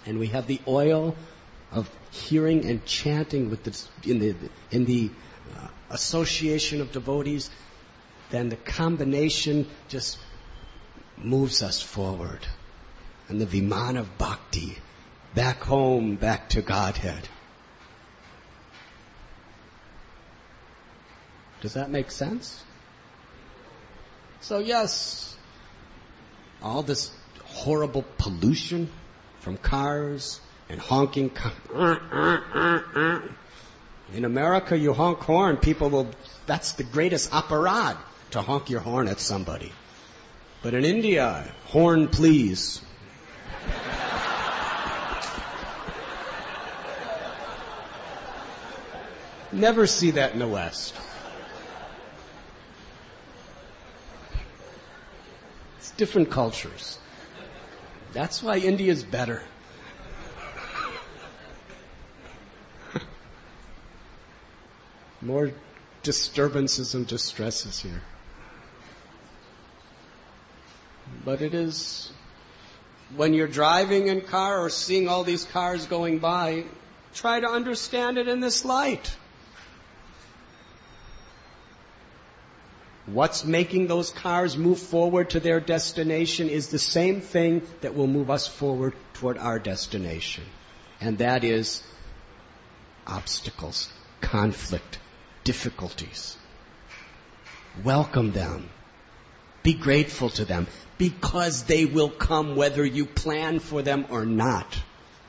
and we have the oil of hearing and chanting with in the association of devotees, then the combination just moves us forward. And the Viman of Bhakti, back home, back to Godhead. Does that make sense? So yes, all this horrible pollution from cars and honking. In America, you honk horn, that's the greatest aparad, to honk your horn at somebody. But in India, horn please. Never see that in the West. It's different cultures. That's why India's better. More disturbances and distresses here. But it is, when you're driving in car or seeing all these cars going by, try to understand it in this light. What's making those cars move forward to their destination is the same thing that will move us forward toward our destination. And that is obstacles, conflict, difficulties. Welcome them. Be grateful to them, because they will come whether you plan for them or not.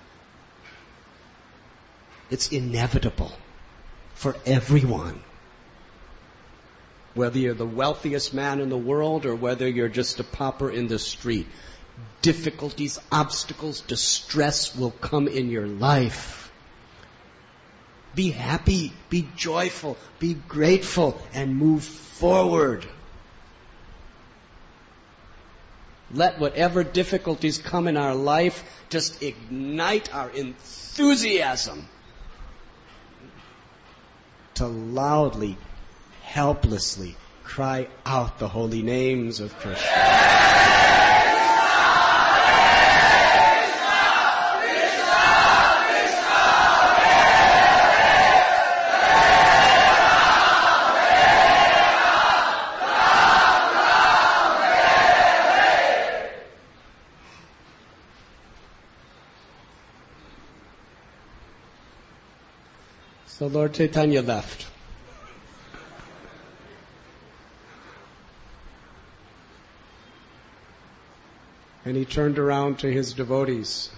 It's inevitable for everyone. Whether you're the wealthiest man in the world or whether you're just a pauper in the street, difficulties, obstacles, distress will come in your life. Be happy, be joyful, be grateful, and move forward. Let whatever difficulties come in our life just ignite our enthusiasm to loudly, helplessly cry out the holy names of Krishna. So Lord Chaitanya left. And he turned around to his devotees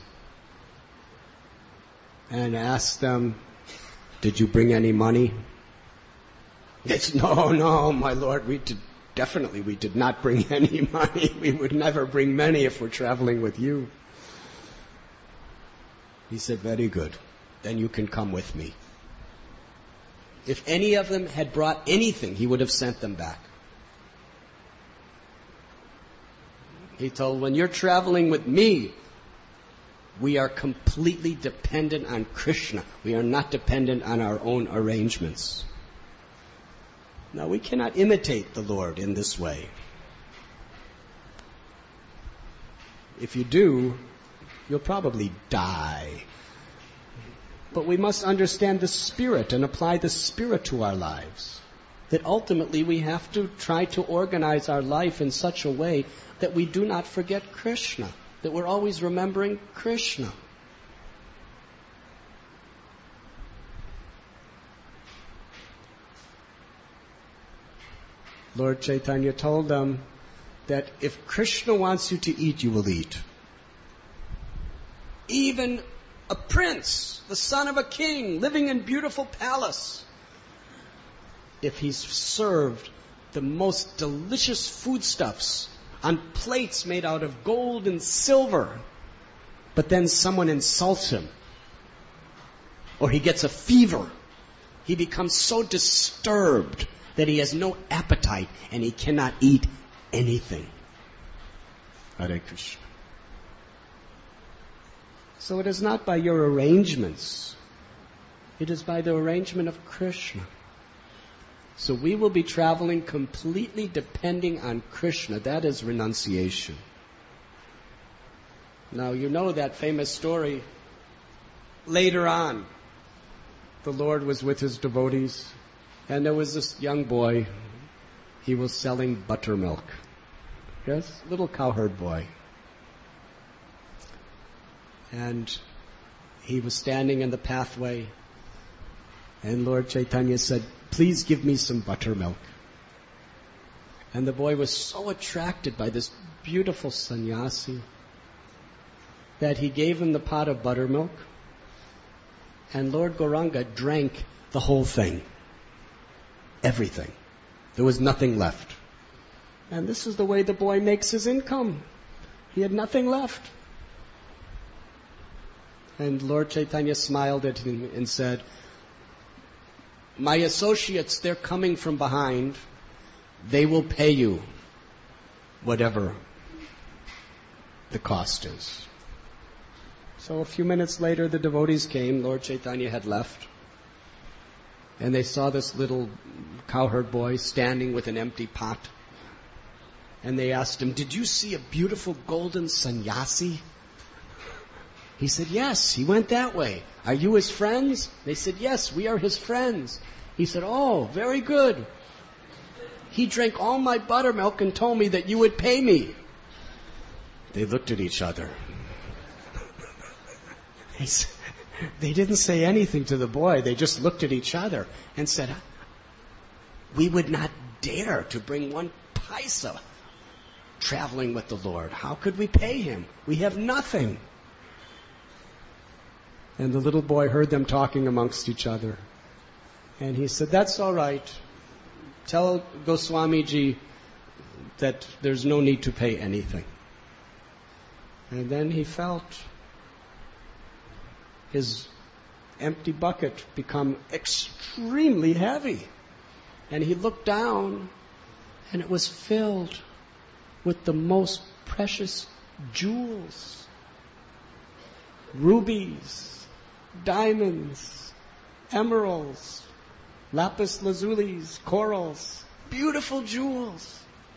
and asked them, "Did you bring any money?" It's, no, my Lord, we did not bring any money. We would never bring many if we're traveling with you. He said, "Very good. Then you can come with me." If any of them had brought anything, he would have sent them back. He told, when you're traveling with me, we are completely dependent on Krishna. We are not dependent on our own arrangements. Now, we cannot imitate the Lord in this way. If you do, you'll probably die. But we must understand the Spirit and apply the Spirit to our lives. That ultimately we have to try to organize our life in such a way that we do not forget Krishna, that we're always remembering Krishna. Lord Chaitanya told them that if Krishna wants you to eat, you will eat. Even a prince, the son of a king, living in beautiful palace, if he's served the most delicious foodstuffs on plates made out of gold and silver, but then someone insults him, or he gets a fever, he becomes so disturbed that he has no appetite and he cannot eat anything. Hare Krishna. So it is not by your arrangements. It is by the arrangement of Krishna. So we will be traveling completely depending on Krishna. That is renunciation. Now, you know that famous story. Later on, the Lord was with his devotees, and there was this young boy. He was selling buttermilk. Yes, little cowherd boy. And he was standing in the pathway, and Lord Chaitanya said, "Please give me some buttermilk." And the boy was so attracted by this beautiful sannyasi that he gave him the pot of buttermilk, and Lord Gauranga drank the whole thing. Everything. There was nothing left. And this is the way the boy makes his income. He had nothing left. And Lord Chaitanya smiled at him and said, "My associates, they're coming from behind. They will pay you whatever the cost is." So a few minutes later, the devotees came. Lord Chaitanya had left. And they saw this little cowherd boy standing with an empty pot. And they asked him, "Did you see a beautiful golden sannyasi?" He said, "Yes, he went that way. Are you his friends?" They said, "Yes, we are his friends." He said, "Oh, very good. He drank all my buttermilk and told me that you would pay me." They looked at each other. They didn't say anything to the boy. They just looked at each other and said, "We would not dare to bring one paisa traveling with the Lord. How could we pay him? We have nothing." And the little boy heard them talking amongst each other. And he said, "That's all right. Tell Goswamiji that there's no need to pay anything." And then he felt his empty bucket become extremely heavy. And he looked down, and it was filled with the most precious jewels. Rubies, diamonds, emeralds, lapis lazulis, corals, beautiful jewels,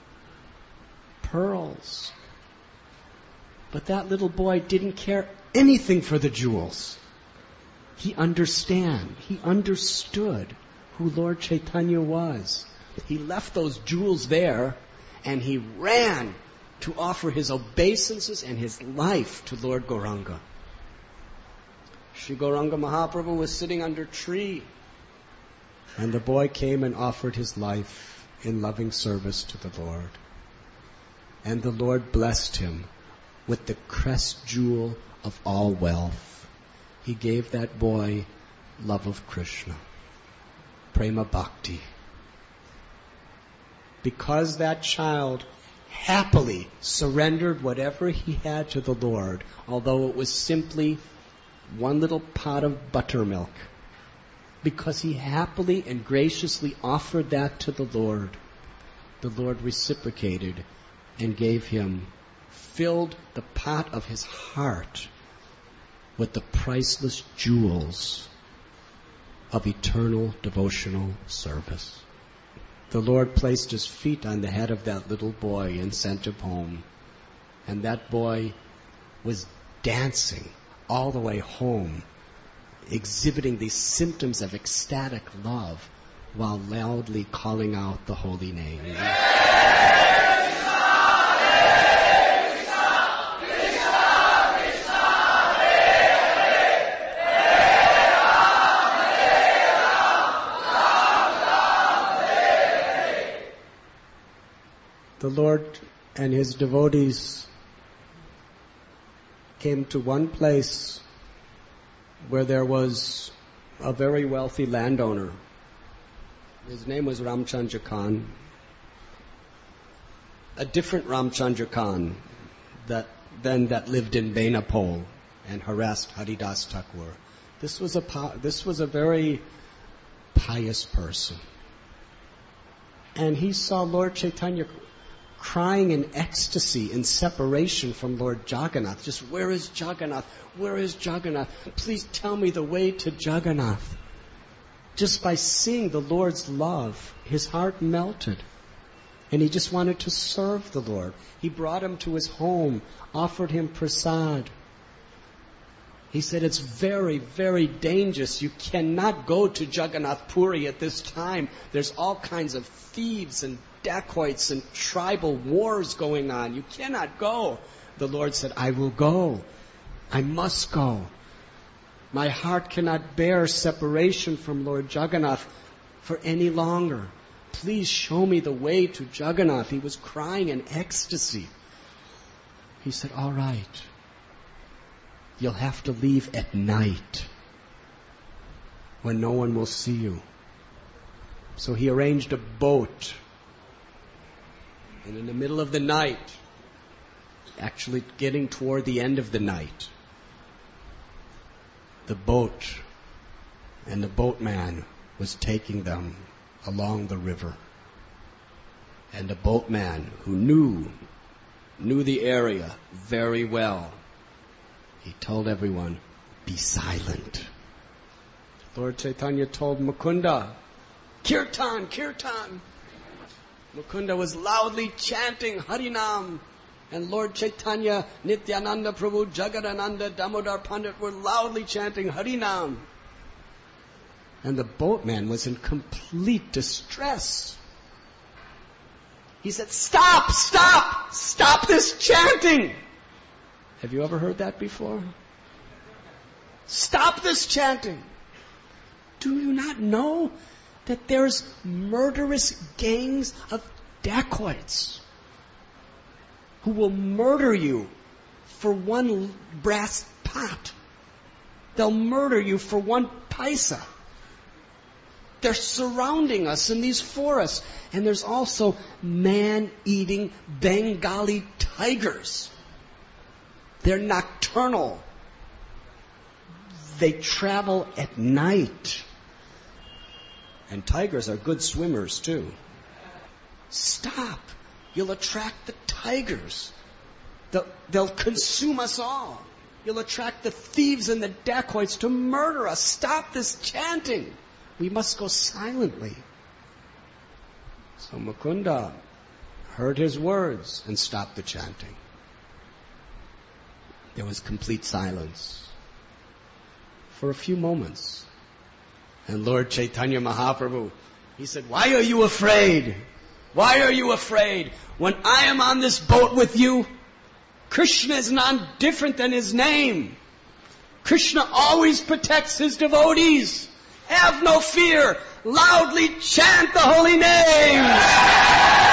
pearls. But that little boy didn't care anything for the jewels. He understood who Lord Chaitanya was. He left those jewels there, and he ran to offer his obeisances and his life to Lord Gauranga. Sri Gauranga Mahaprabhu was sitting under a tree, and the boy came and offered his life in loving service to the Lord. And the Lord blessed him with the crest jewel of all wealth. He gave that boy love of Krishna, prema bhakti. Because that child happily surrendered whatever he had to the Lord, although it was simply one little pot of buttermilk, because he happily and graciously offered that to the Lord reciprocated and gave him, filled the pot of his heart with the priceless jewels of eternal devotional service. The Lord placed his feet on the head of that little boy and sent him home. And that boy was dancing all the way home, exhibiting these symptoms of ecstatic love while loudly calling out the holy name. The Lord and his devotees came to one place where there was a very wealthy landowner. His name was Ramchandra Khan. A different Ramchandra Khan that lived in Benapole and harassed Haridas Thakur. This was a very pious person. And he saw Lord Chaitanya crying in ecstasy, in separation from Lord Jagannath. Just, where is Jagannath? Where is Jagannath? Please tell me the way to Jagannath. Just by seeing the Lord's love, his heart melted. And he just wanted to serve the Lord. He brought him to his home, offered him prasad. He said, it's very, very dangerous. You cannot go to Jagannath Puri at this time. There's all kinds of thieves and dacoits and tribal wars going on. You cannot go. The Lord said, I will go. I must go. My heart cannot bear separation from Lord Jagannath for any longer. Please show me the way to Jagannath. He was crying in ecstasy. He said, all right. You'll have to leave at night when no one will see you. So he arranged a boat. And in the middle of the night, actually getting toward the end of the night, the boat and the boatman was taking them along the river. And the boatman, who knew the area very well, he told everyone, be silent. Lord Chaitanya told Mukunda, Kirtan, Kirtan. Mukunda was loudly chanting Harinam. And Lord Chaitanya, Nityananda Prabhu, Jagadananda, Damodar Pandit were loudly chanting Harinam. And the boatman was in complete distress. He said, stop, stop, stop this chanting. Have you ever heard that before? Stop this chanting. Do you not know that there's murderous gangs of dacoits who will murder you for one brass pot? They'll murder you for one paisa. They're surrounding us in these forests. And there's also man-eating Bengali tigers. They're nocturnal. They travel at night. And tigers are good swimmers too. Stop. You'll attract the tigers. They'll consume us all. You'll attract the thieves and the dacoits to murder us. Stop this chanting. We must go silently. So Mukunda heard his words and stopped the chanting. There was complete silence for a few moments. And Lord Chaitanya Mahaprabhu, he said, why are you afraid? Why are you afraid? When I am on this boat with you, Krishna is none different than his name. Krishna always protects his devotees. Have no fear. Loudly chant the holy name.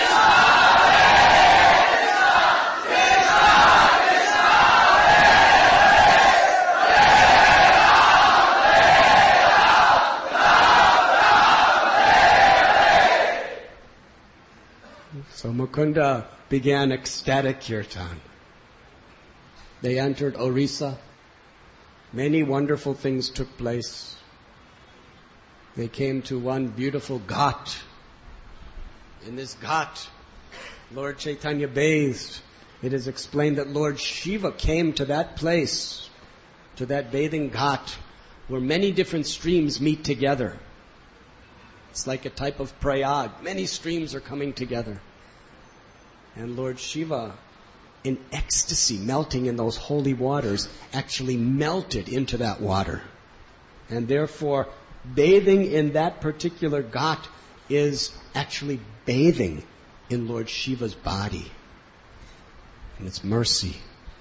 So Mukunda began ecstatic kirtan. They entered Orissa. Many wonderful things took place. They came to one beautiful ghat. In this ghat, Lord Chaitanya bathed. It is explained that Lord Shiva came to that place, to that bathing ghat, where many different streams meet together. It's like a type of prayag. Many streams are coming together. And Lord Shiva, in ecstasy, melting in those holy waters, actually melted into that water. And therefore, bathing in that particular ghat is actually bathing in Lord Shiva's body. And it's mercy.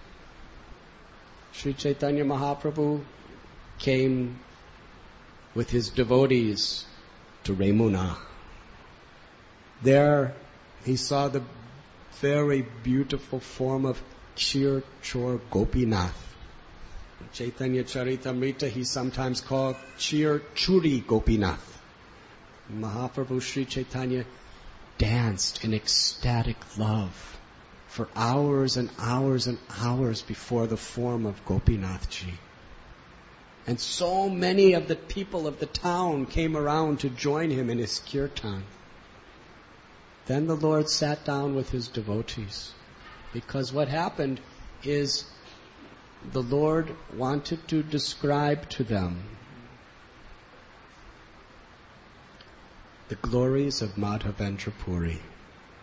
Sri Chaitanya Mahaprabhu came with his devotees to Remuna. There he saw the very beautiful form of Kshir Chor Gopinath. In Chaitanya Charitamrita, he's sometimes called Kshir Churi Gopinath. Mahaprabhu Sri Chaitanya danced in ecstatic love for hours and hours and hours before the form of Gopinathji. And so many of the people of the town came around to join him in his kirtan. Then the Lord sat down with his devotees, because what happened is the Lord wanted to describe to them the glories of Madhavendra Puri.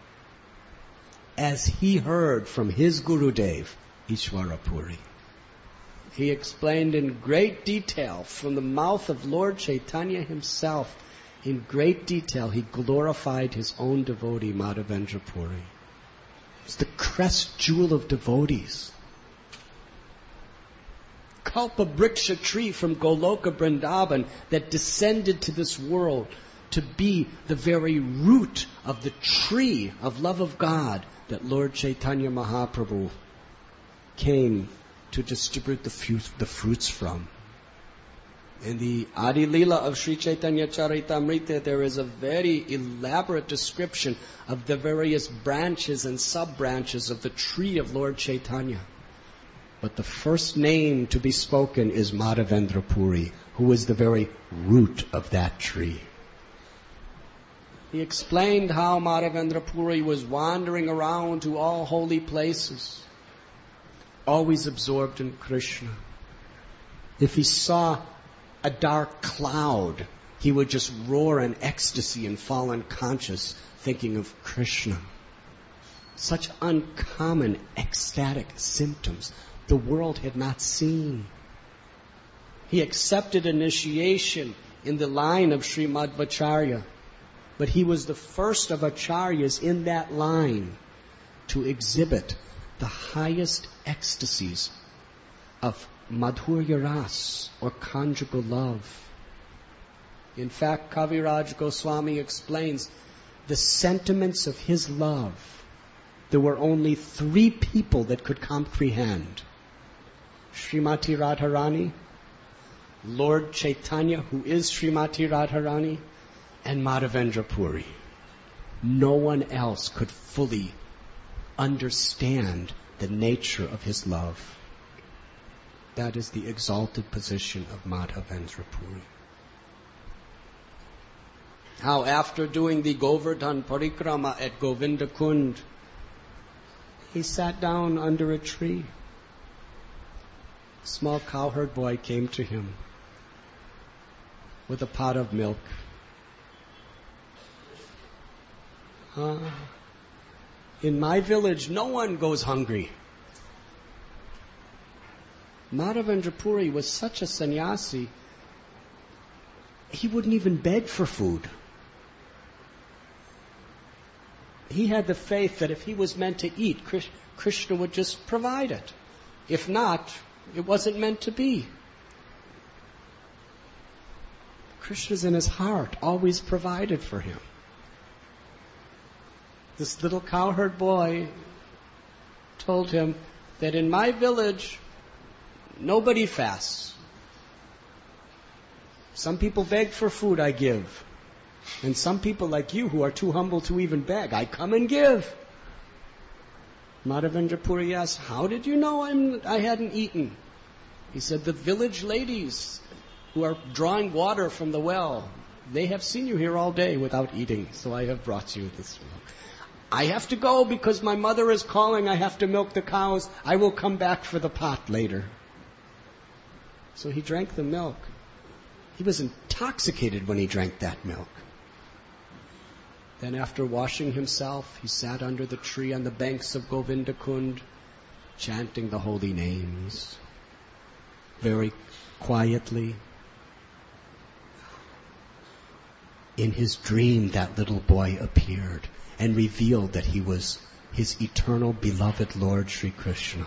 as he heard from his Gurudev, Ishwarapuri. He explained in great detail from the mouth of Lord Chaitanya himself. In great detail, he glorified his own devotee, Madhavendra Puri. It's the crest jewel of devotees. Kalpabriksha tree from Goloka Vrindavan that descended to this world to be the very root of the tree of love of God that Lord Chaitanya Mahaprabhu came to distribute the fruits from. In the Adi Leela of Sri Chaitanya Charitamrita, there is a very elaborate description of the various branches and sub-branches of the tree of Lord Chaitanya. But the first name to be spoken is Madhavendra Puri, who is the very root of that tree. He explained how Madhavendra Puri was wandering around to all holy places, always absorbed in Krishna. If he saw a dark cloud, he would just roar in ecstasy and fall unconscious, thinking of Krishna. Such uncommon ecstatic symptoms the world had not seen. He accepted initiation in the line of Sri Madhvacharya, but he was the first of acharyas in that line to exhibit the highest ecstasies of Madhurya Ras, or conjugal love. In fact, Kaviraj Goswami explains the sentiments of his love. There were only 3 people that could comprehend: Srimati Radharani, Lord Chaitanya, who is Srimati Radharani, and Madhavendra Puri. No one else could fully understand the nature of his love. That is the exalted position of Madhavendra Puri. How after doing the Govardhan Parikrama at Govinda Kund, he sat down under a tree. A small cowherd boy came to him with a pot of milk. In my village, no one goes hungry. Madhavendra Puri was such a sannyasi, he wouldn't even beg for food. He had the faith that if he was meant to eat, Krishna would just provide it. If not, it wasn't meant to be. Krishna's in his heart, always provided for him. This little cowherd boy told him that in my village, nobody fasts. Some people beg for food, I give. And some people like you who are too humble to even beg, I come and give. Madhavendra Puri asked, how did you know I hadn't eaten? He said, the village ladies who are drawing water from the well, they have seen you here all day without eating, so I have brought you this milk. I have to go because my mother is calling, I have to milk the cows. I will come back for the pot later. So he drank the milk. He was intoxicated when he drank that milk. Then after washing himself, he sat under the tree on the banks of Govinda Kund, chanting the holy names. Very quietly. In his dream, that little boy appeared and revealed that he was his eternal beloved Lord Sri Krishna.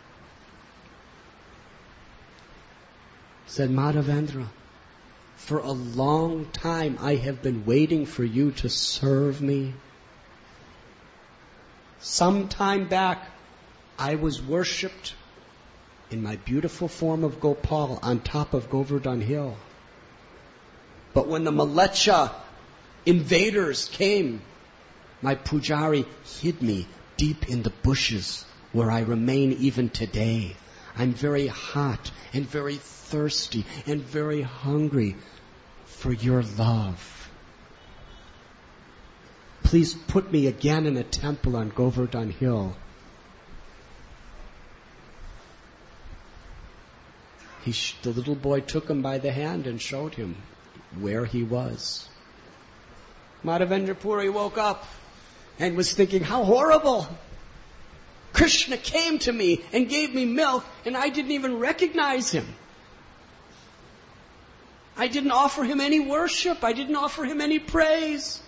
Said, Madhavendra, for a long time I have been waiting for you to serve me. Some time back, I was worshipped in my beautiful form of Gopal on top of Govardhan Hill. But when the Malecha invaders came, my pujari hid me deep in the bushes where I remain even today. I'm very hot and very thirsty and very hungry for your love. Please put me again in a temple on Govardhan Hill. The little boy took him by the hand and showed him where he was. Madhavendra Puri woke up and was thinking, how horrible! Krishna came to me and gave me milk, and I didn't even recognize him. I didn't offer him any worship. I didn't offer him any praise.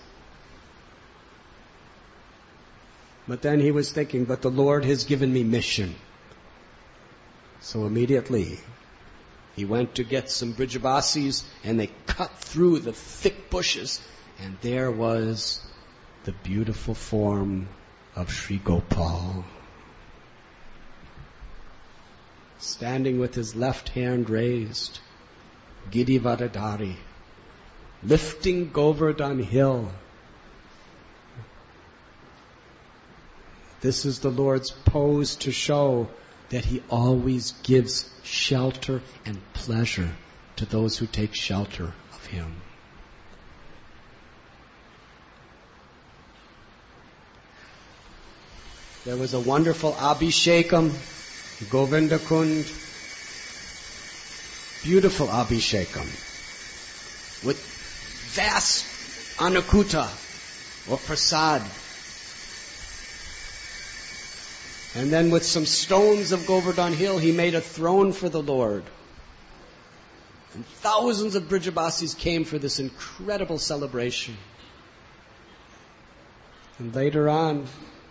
But then he was thinking, but the Lord has given me mission. So immediately, he went to get some Brijabasis, and they cut through the thick bushes, and there was the beautiful form of Sri Gopal, standing with his left hand raised, Gidivadadari, lifting Govardhan hill. This is the Lord's pose to show that he always gives shelter and pleasure to those who take shelter of him. There was a wonderful Abhishekam, Govinda Kund, beautiful Abhishekam, with vast Anakuta, or prasad. And then with some stones of Govardhan hill, he made a throne for the Lord. And thousands of Brijabasis came for this incredible celebration. And later on,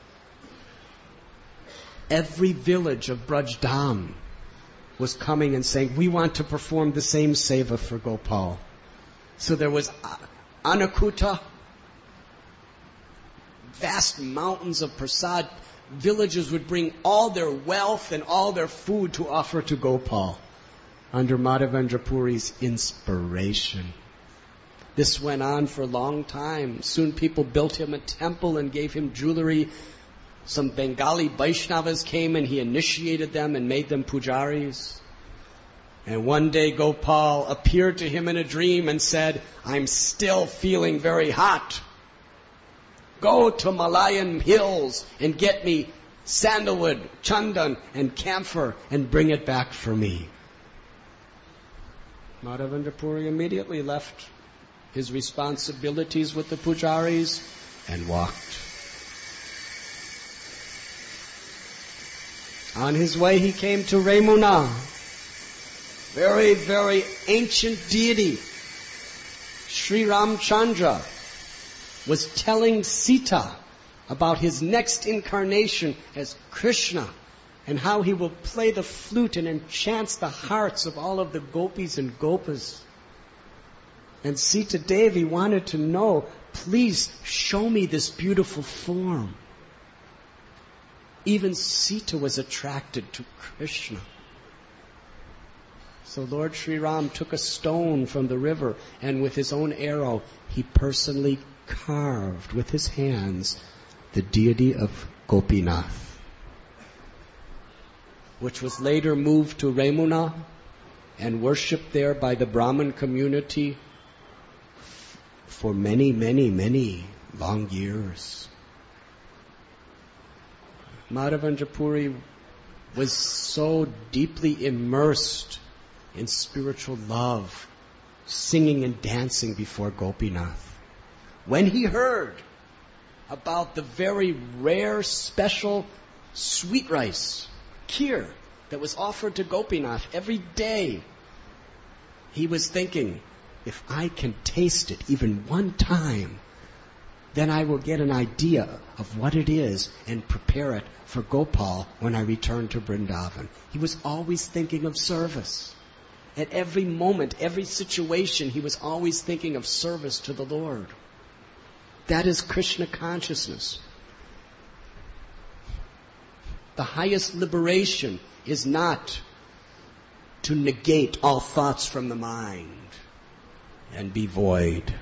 every village of Braj Dham was coming and saying, we want to perform the same seva for Gopal. So there was Anakuta, vast mountains of prasad. Villages would bring all their wealth and all their food to offer to Gopal under Madhavendra Puri's inspiration. This went on for a long time. Soon people built him a temple and gave him jewelry. Some Bengali Vaishnavas came and he initiated them and made them pujaris. And one day Gopal appeared to him in a dream and said, I'm still feeling very hot. Go to Malayan hills and get me sandalwood, chandan, and camphor and bring it back for me. Madhavendra Puri immediately left his responsibilities with the pujaris and walked. On his way he came to Ramuna, very, very ancient deity. Sri Ramchandra was telling Sita about his next incarnation as Krishna and how he will play the flute and enchant the hearts of all of the gopis and gopas. And Sita Devi wanted to know, please show me this beautiful form. Even Sita was attracted to Krishna. So Lord Sri Ram took a stone from the river and with his own arrow, he personally carved with his hands the deity of Gopinath, which was later moved to Ramuna and worshipped there by the Brahmin community for many, many, many long years. Madhavendra Puri was so deeply immersed in spiritual love, singing and dancing before Gopinath. When he heard about the very rare, special sweet rice, kheer, that was offered to Gopinath every day, he was thinking, if I can taste it even one time, then I will get an idea of what it is and prepare it for Gopal when I return to Vrindavan. He was always thinking of service. At every moment, every situation, he was always thinking of service to the Lord. That is Krishna consciousness. The highest liberation is not to negate all thoughts from the mind and be void.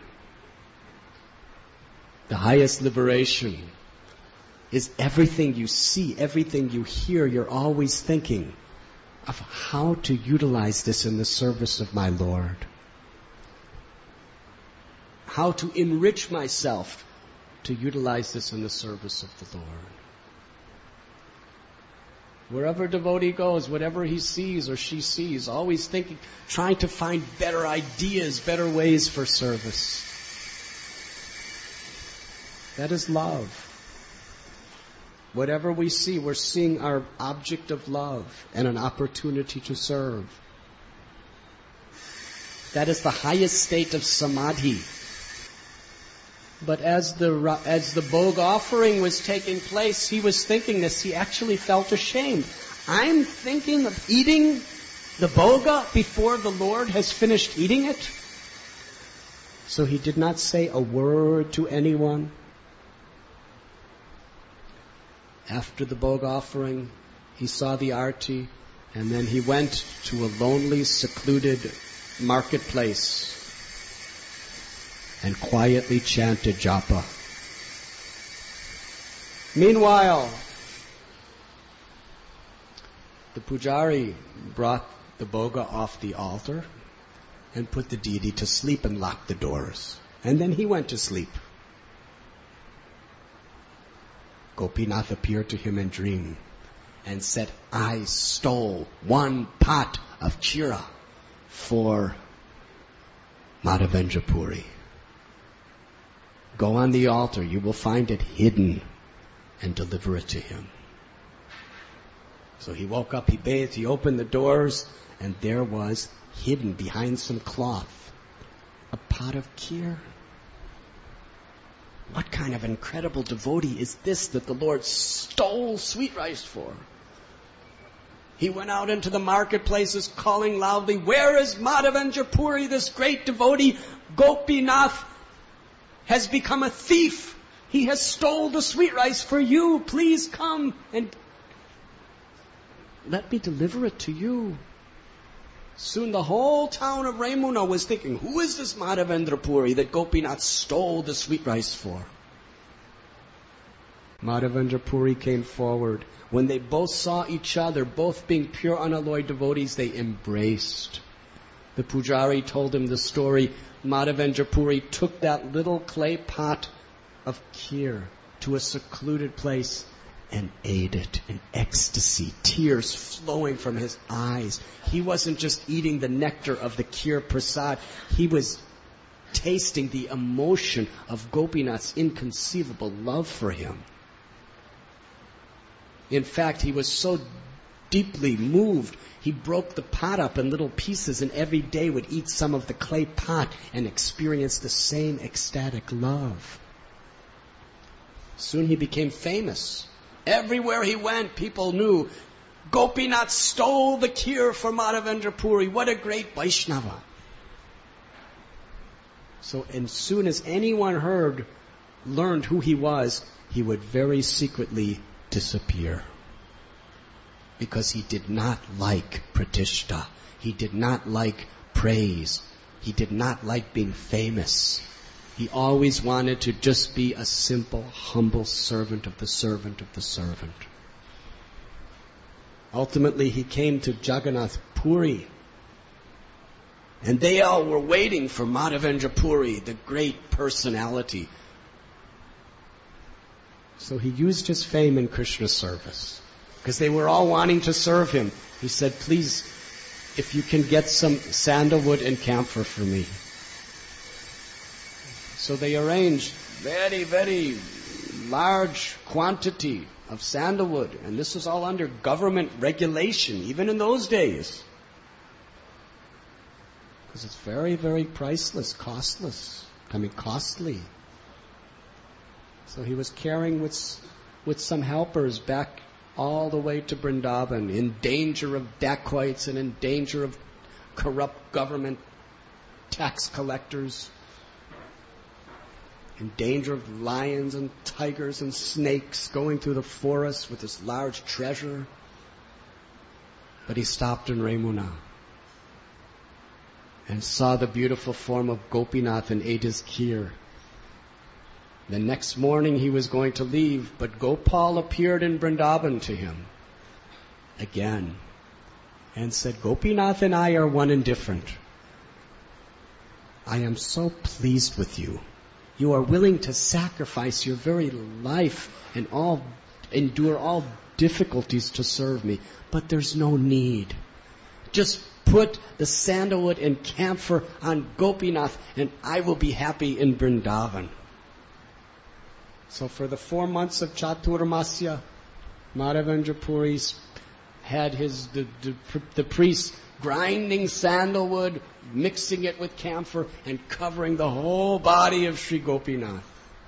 The highest liberation is everything you see, everything you hear, you're always thinking of how to utilize this in the service of my Lord. How to enrich myself to utilize this in the service of the Lord. Wherever a devotee goes, whatever he sees or she sees, always thinking, trying to find better ideas, better ways for service. That is love. Whatever we see, we're seeing our object of love and an opportunity to serve. That is the highest state of samadhi. But as the bhog offering was taking place, he was thinking this. He actually felt ashamed. I'm thinking of eating the bhoga before the Lord has finished eating it. So he did not say a word to anyone. After the bhog offering, he saw the arti, and then he went to a lonely, secluded marketplace and quietly chanted japa. Meanwhile, the pujari brought the bhoga off the altar and put the deity to sleep and locked the doors. And then he went to sleep. Gopinath appeared to him in dream and said, I stole 1 pot of kheera for Madhavendra Puri. Go on the altar, you will find it hidden, and deliver it to him. So he woke up, he bathed, he opened the doors, and there was, hidden behind some cloth, a pot of kheer. What kind of incredible devotee is this that the Lord stole sweet rice for? He went out into the marketplaces calling loudly, where is Madhavendra Puri, this great devotee? Gopinath has become a thief. He has stole the sweet rice for you. Please come and let me deliver it to you. Soon the whole town of Raimuna was thinking, who is this Madhavendra Puri that Gopinath stole the sweet rice for? Madhavendra Puri came forward. When they both saw each other, both being pure unalloyed devotees, they embraced. The pujari told him the story. Madhavendra Puri took that little clay pot of kheer to a secluded place and ate it in ecstasy, tears flowing from his eyes. He wasn't just eating the nectar of the kheer prasad. He was tasting the emotion of Gopinath's inconceivable love for him. In fact, he was so deeply moved, he broke the pot up in little pieces and every day would eat some of the clay pot and experience the same ecstatic love. Soon he became famous. Everywhere he went, people knew Gopinath stole the kheer for Madhavendra Puri. What a great Vaishnava. So as soon as anyone learned who he was, he would very secretly disappear. Because he did not like pratishta. He did not like praise. He did not like being famous. He always wanted to just be a simple, humble servant of the servant of the servant. Ultimately, he came to Jagannath Puri. And they all were waiting for Madhavendra Puri, the great personality. So he used his fame in Krishna service. Because they were all wanting to serve him. He said, please, if you can get some sandalwood and camphor for me. So they arranged very, very large quantity of sandalwood. And this was all under government regulation, even in those days. Because it's very, very priceless, costly. So he was carrying with some helpers back all the way to Vrindavan, in danger of dacoits and in danger of corrupt government tax collectors, in danger of lions and tigers and snakes, going through the forest with this large treasure. But he stopped in Raimuna and saw the beautiful form of Gopinath and ate his kheer. The next morning he was going to leave, but Gopal appeared in Vrindavan to him again and said, Gopinath and I are one and different. I am so pleased with you. You are willing to sacrifice your very life and endure all difficulties to serve me, but there's no need. Just put the sandalwood and camphor on Gopinath and I will be happy in Vrindavan. So for the 4 months of Chaturmasya, Madhavendra Puri had the priest grinding sandalwood, mixing it with camphor, and covering the whole body of Sri Gopinath.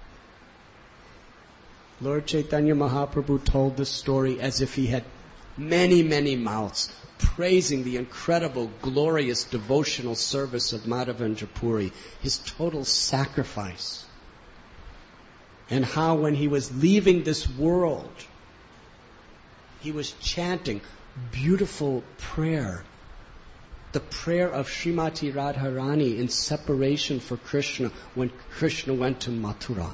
Lord Chaitanya Mahaprabhu told this story as if he had many, many mouths, praising the incredible, glorious devotional service of Madhavendra Puri, his total sacrifice. And how when he was leaving this world, he was chanting beautiful prayer, the prayer of Srimati Radharani in separation for Krishna when Krishna went to Mathura.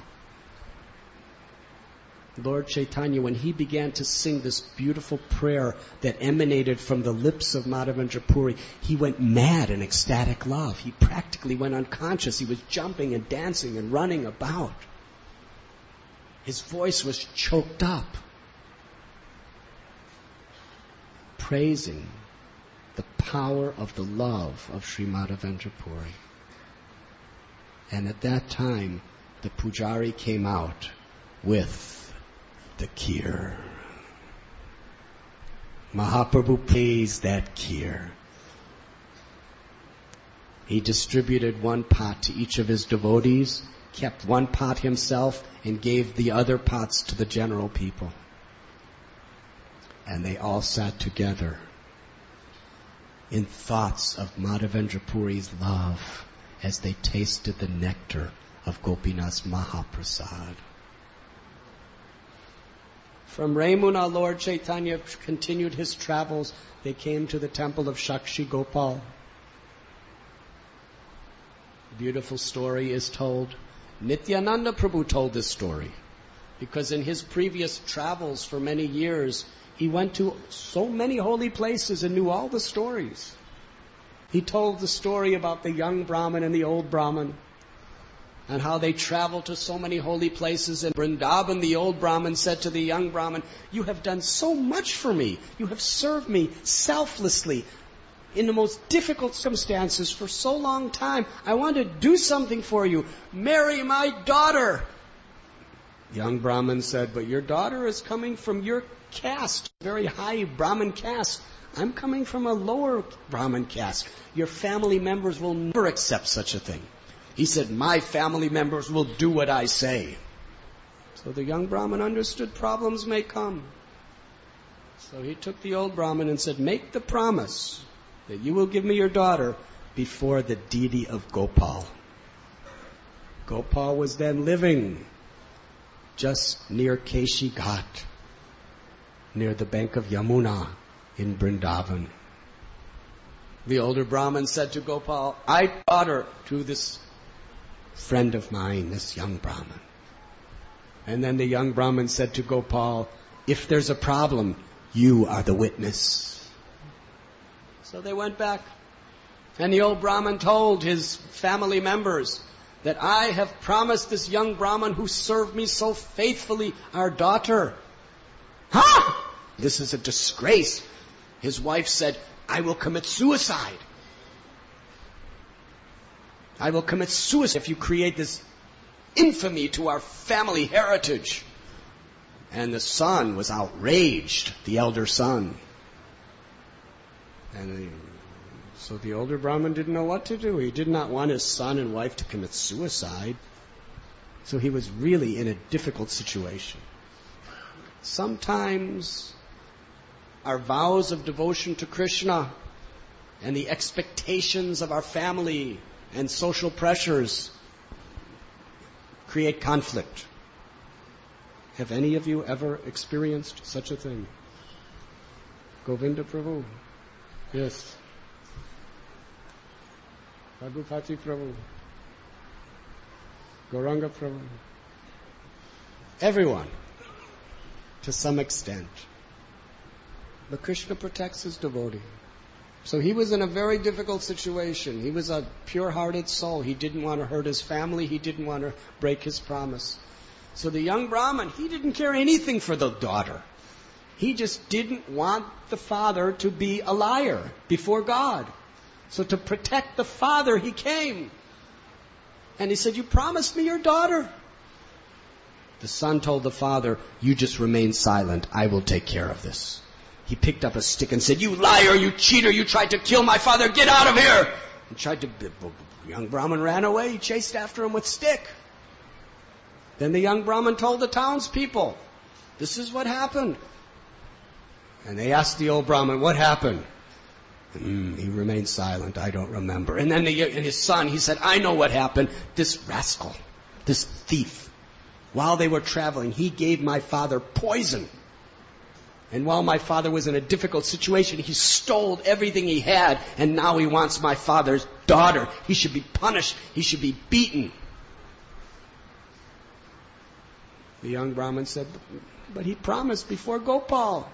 Lord Chaitanya, when he began to sing this beautiful prayer that emanated from the lips of Madhavendra Puri, he went mad in ecstatic love. He practically went unconscious. He was jumping and dancing and running about. His voice was choked up, praising the power of the love of Sri Madhavendra Puri. And at that time, the pujari came out with the kheer. Mahaprabhu praised that kheer. He distributed one pot to each of his devotees, kept one pot himself, and gave the other pots to the general people. And they all sat together in thoughts of Madhavendra Puri's love as they tasted the nectar of Gopinath's Mahaprasad. From Ramuna, Lord Chaitanya continued his travels. They came to the temple of Shakshi Gopal. Beautiful story is told. Nityananda Prabhu told this story because in his previous travels for many years, he went to so many holy places and knew all the stories. He told the story about the young Brahmin and the old Brahmin, and how they traveled to so many holy places. In Vrindavan, the old Brahmin said to the young Brahmin, "You have done so much for me. You have served me selflessly in the most difficult circumstances for so long time. I want to do something for you. Marry my daughter." Young Brahmin said, "But your daughter is coming from your caste, very high Brahmin caste. I'm coming from a lower Brahmin caste. Your family members will never accept such a thing." He said, "My family members will do what I say." So the young Brahmin understood problems may come. So he took the old Brahmin and said, "Make the promise that you will give me your daughter before the deity of Gopal." Gopal was then living just near Keshi Ghat, near the bank of Yamuna in Vrindavan. The older Brahmin said to Gopal, "I brought her to this friend of mine, this young Brahmin." And then the young Brahmin said to Gopal, "If there's a problem, you are the witness." So they went back. And the old Brahmin told his family members that I have promised this young Brahmin who served me so faithfully our daughter. "Ha! This is a disgrace." His wife said, "I will commit suicide. I will commit suicide if you create this infamy to our family heritage." And the son was outraged, the elder son. And so the older Brahmin didn't know what to do. He did not want his son and wife to commit suicide. So he was really in a difficult situation. Sometimes our vows of devotion to Krishna and the expectations of our family and social pressures create conflict. Have any of you ever experienced such a thing? Govinda Prabhu? Yes. Raghupati Prabhu? Gauranga Prabhu? Everyone, to some extent. But Krishna protects his devotee. So he was in a very difficult situation. He was a pure-hearted soul. He didn't want to hurt his family. He didn't want to break his promise. So the young Brahmin, he didn't care anything for the daughter. He just didn't want the father to be a liar before God. So to protect the father, he came. And he said, "You promised me your daughter." The son told the father, you just remain silent. I will take care of this. He picked up a stick and said, you liar, you cheater, you tried to kill my father, get out of here! The young Brahmin ran away. He chased after him with stick. Then the young Brahmin told the townspeople, this is what happened. And they asked the old Brahmin, what happened? He remained silent. I don't remember. And then his son, he said, I know what happened. This rascal, this thief, while they were traveling, he gave my father poison. And while my father was in a difficult situation, he stole everything he had, and now he wants my father's daughter. He should be punished. He should be beaten. The young Brahmin said, but he promised before Gopal.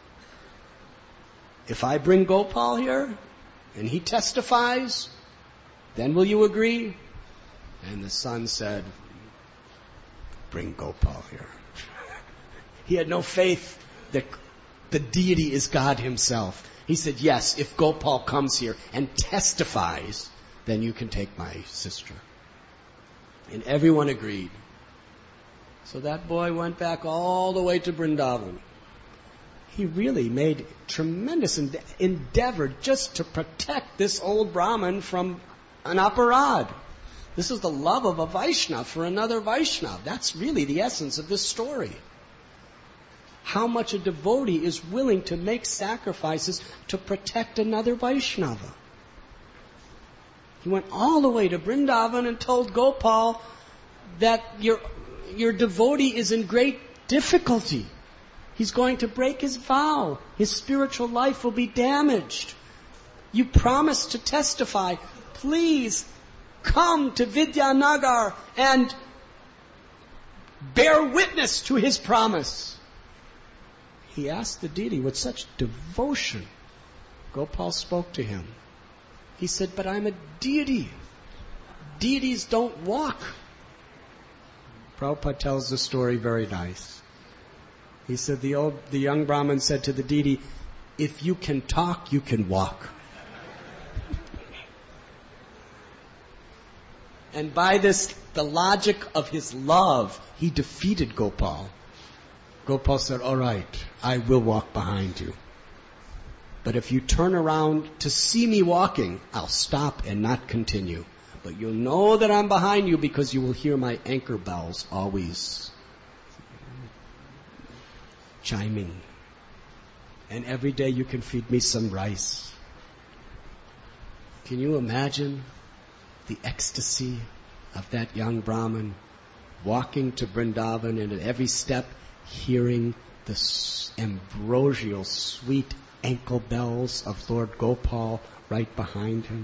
If I bring Gopal here, and he testifies, then will you agree? And the son said, bring Gopal here. He had no faith that the deity is God himself. He said, yes, if Gopal comes here and testifies, then you can take my sister. And everyone agreed. So that boy went back all the way to Vrindavan. He really made tremendous endeavor just to protect this old Brahmin from an aparad. This is the love of a Vaishnava for another Vaishnava. That's really the essence of this story. How much a devotee is willing to make sacrifices to protect another Vaishnava. He went all the way to Vrindavan and told Gopal that your devotee is in great difficulty. He's going to break his vow. His spiritual life will be damaged. You promised to testify. Please come to Vidyanagar and bear witness to his promise. He asked the deity with such devotion. Gopal spoke to him. He said, but I'm a deity. Deities don't walk. Prabhupada tells the story very nice. He said the young Brahmin said to the deity, if you can talk, you can walk. And by this, the logic of his love, he defeated Gopal. Gopal said, all right, I will walk behind you. But if you turn around to see me walking, I'll stop and not continue. But you'll know that I'm behind you because you will hear my anchor bells always chiming. And every day you can feed me some rice. Can you imagine the ecstasy of that young Brahmin walking to Vrindavan and at every step hearing the ambrosial, sweet ankle bells of Lord Gopal right behind him?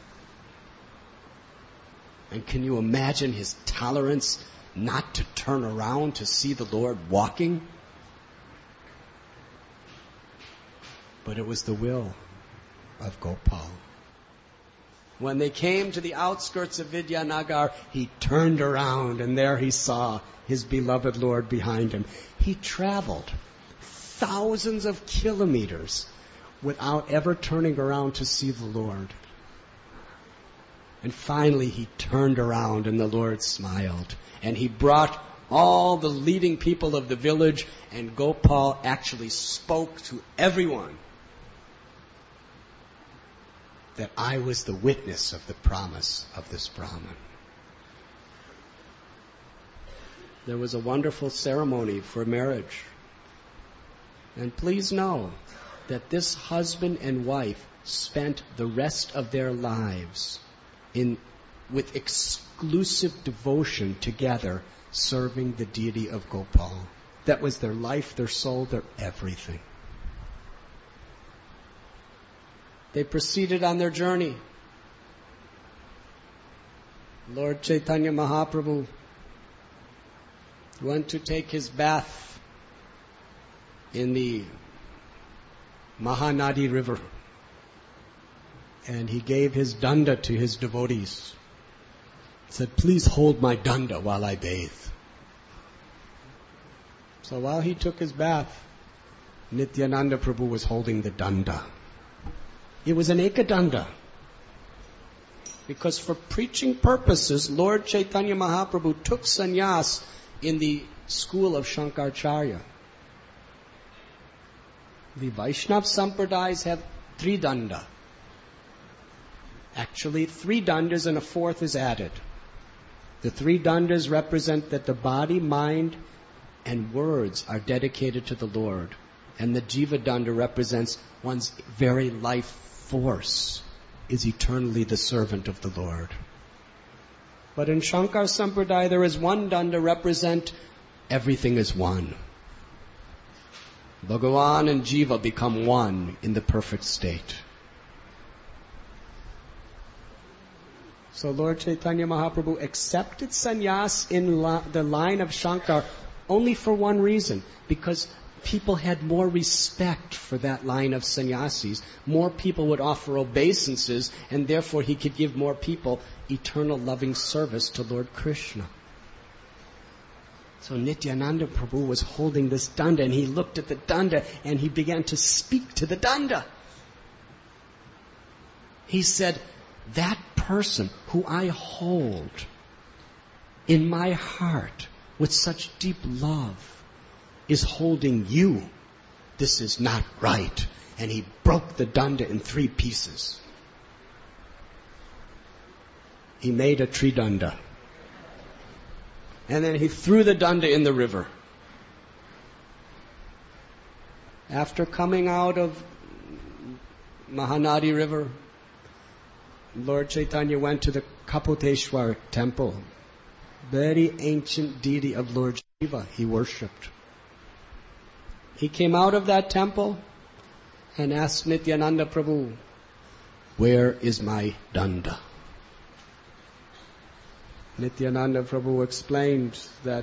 And can you imagine his tolerance not to turn around to see the Lord walking? But it was the will of Gopal. When they came to the outskirts of Vidyanagar, he turned around and there he saw his beloved Lord behind him. He traveled thousands of kilometers without ever turning around to see the Lord. And finally he turned around and the Lord smiled. And he brought all the leading people of the village, and Gopal actually spoke to everyone that I was the witness of the promise of this Brahmin. There was a wonderful ceremony for marriage. And please know that this husband and wife spent the rest of their lives with exclusive devotion together, serving the deity of Gopal. That was their life, their soul, their everything. They proceeded on their journey. Lord Chaitanya Mahaprabhu went to take his bath in the Mahanadi river. And he gave his danda to his devotees. He said, please hold my danda while I bathe. So while he took his bath, Nityananda Prabhu was holding the danda. It was an ekadanda. Because for preaching purposes, Lord Chaitanya Mahaprabhu took sannyas in the school of Shankaracharya. The Vaishnav Sampradayas have 3 danda. Actually, 3 dandas and a 4th is added. The 3 dandas represent that the body, mind, and words are dedicated to the Lord. And the Jiva danda represents one's very life force is eternally the servant of the Lord. But in Shankar Sampradaya, there is 1 danda represent everything is one. Bhagavan and Jiva become one in the perfect state. So Lord Chaitanya Mahaprabhu accepted sannyas in the line of Shankar only for one reason, because people had more respect for that line of sannyasis. More people would offer obeisances, and therefore he could give more people eternal loving service to Lord Krishna. So Nityananda Prabhu was holding this danda, and he looked at the danda and he began to speak to the danda. He said, that person who I hold in my heart with such deep love is holding you. This is not right. And he broke the danda in 3 pieces. He made a tridanda. And then he threw the danda in the river. After coming out of Mahanadi River, Lord Chaitanya went to the Kapoteshwar temple, very ancient deity of Lord Shiva he worshipped. He came out of that temple and asked Nityananda Prabhu, where is my danda? Nityananda Prabhu explained that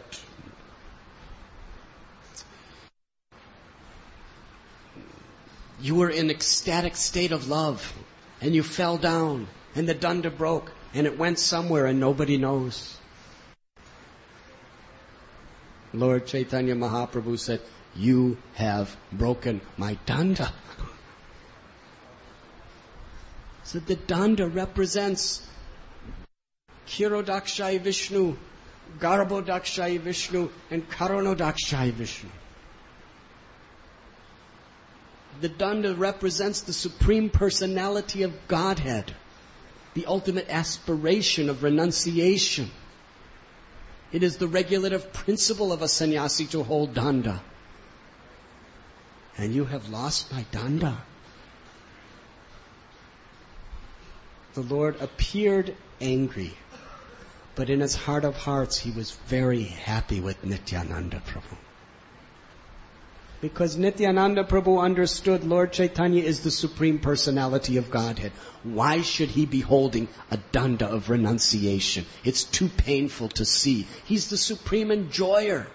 you were in ecstatic state of love and you fell down and the danda broke and it went somewhere and nobody knows. Lord Chaitanya Mahaprabhu said, you have broken my danda. So the danda represents Kirodakshai Vishnu, Garbhodakshai Vishnu, and Karanodakshai Vishnu. The danda represents the Supreme Personality of Godhead, the ultimate aspiration of renunciation. It is the regulative principle of a sannyasi to hold danda. And you have lost my danda. The Lord appeared angry, but in his heart of hearts he was very happy with Nityananda Prabhu. Because Nityananda Prabhu understood Lord Chaitanya is the Supreme Personality of Godhead. Why should he be holding a danda of renunciation? It's too painful to see. He's the Supreme Enjoyer.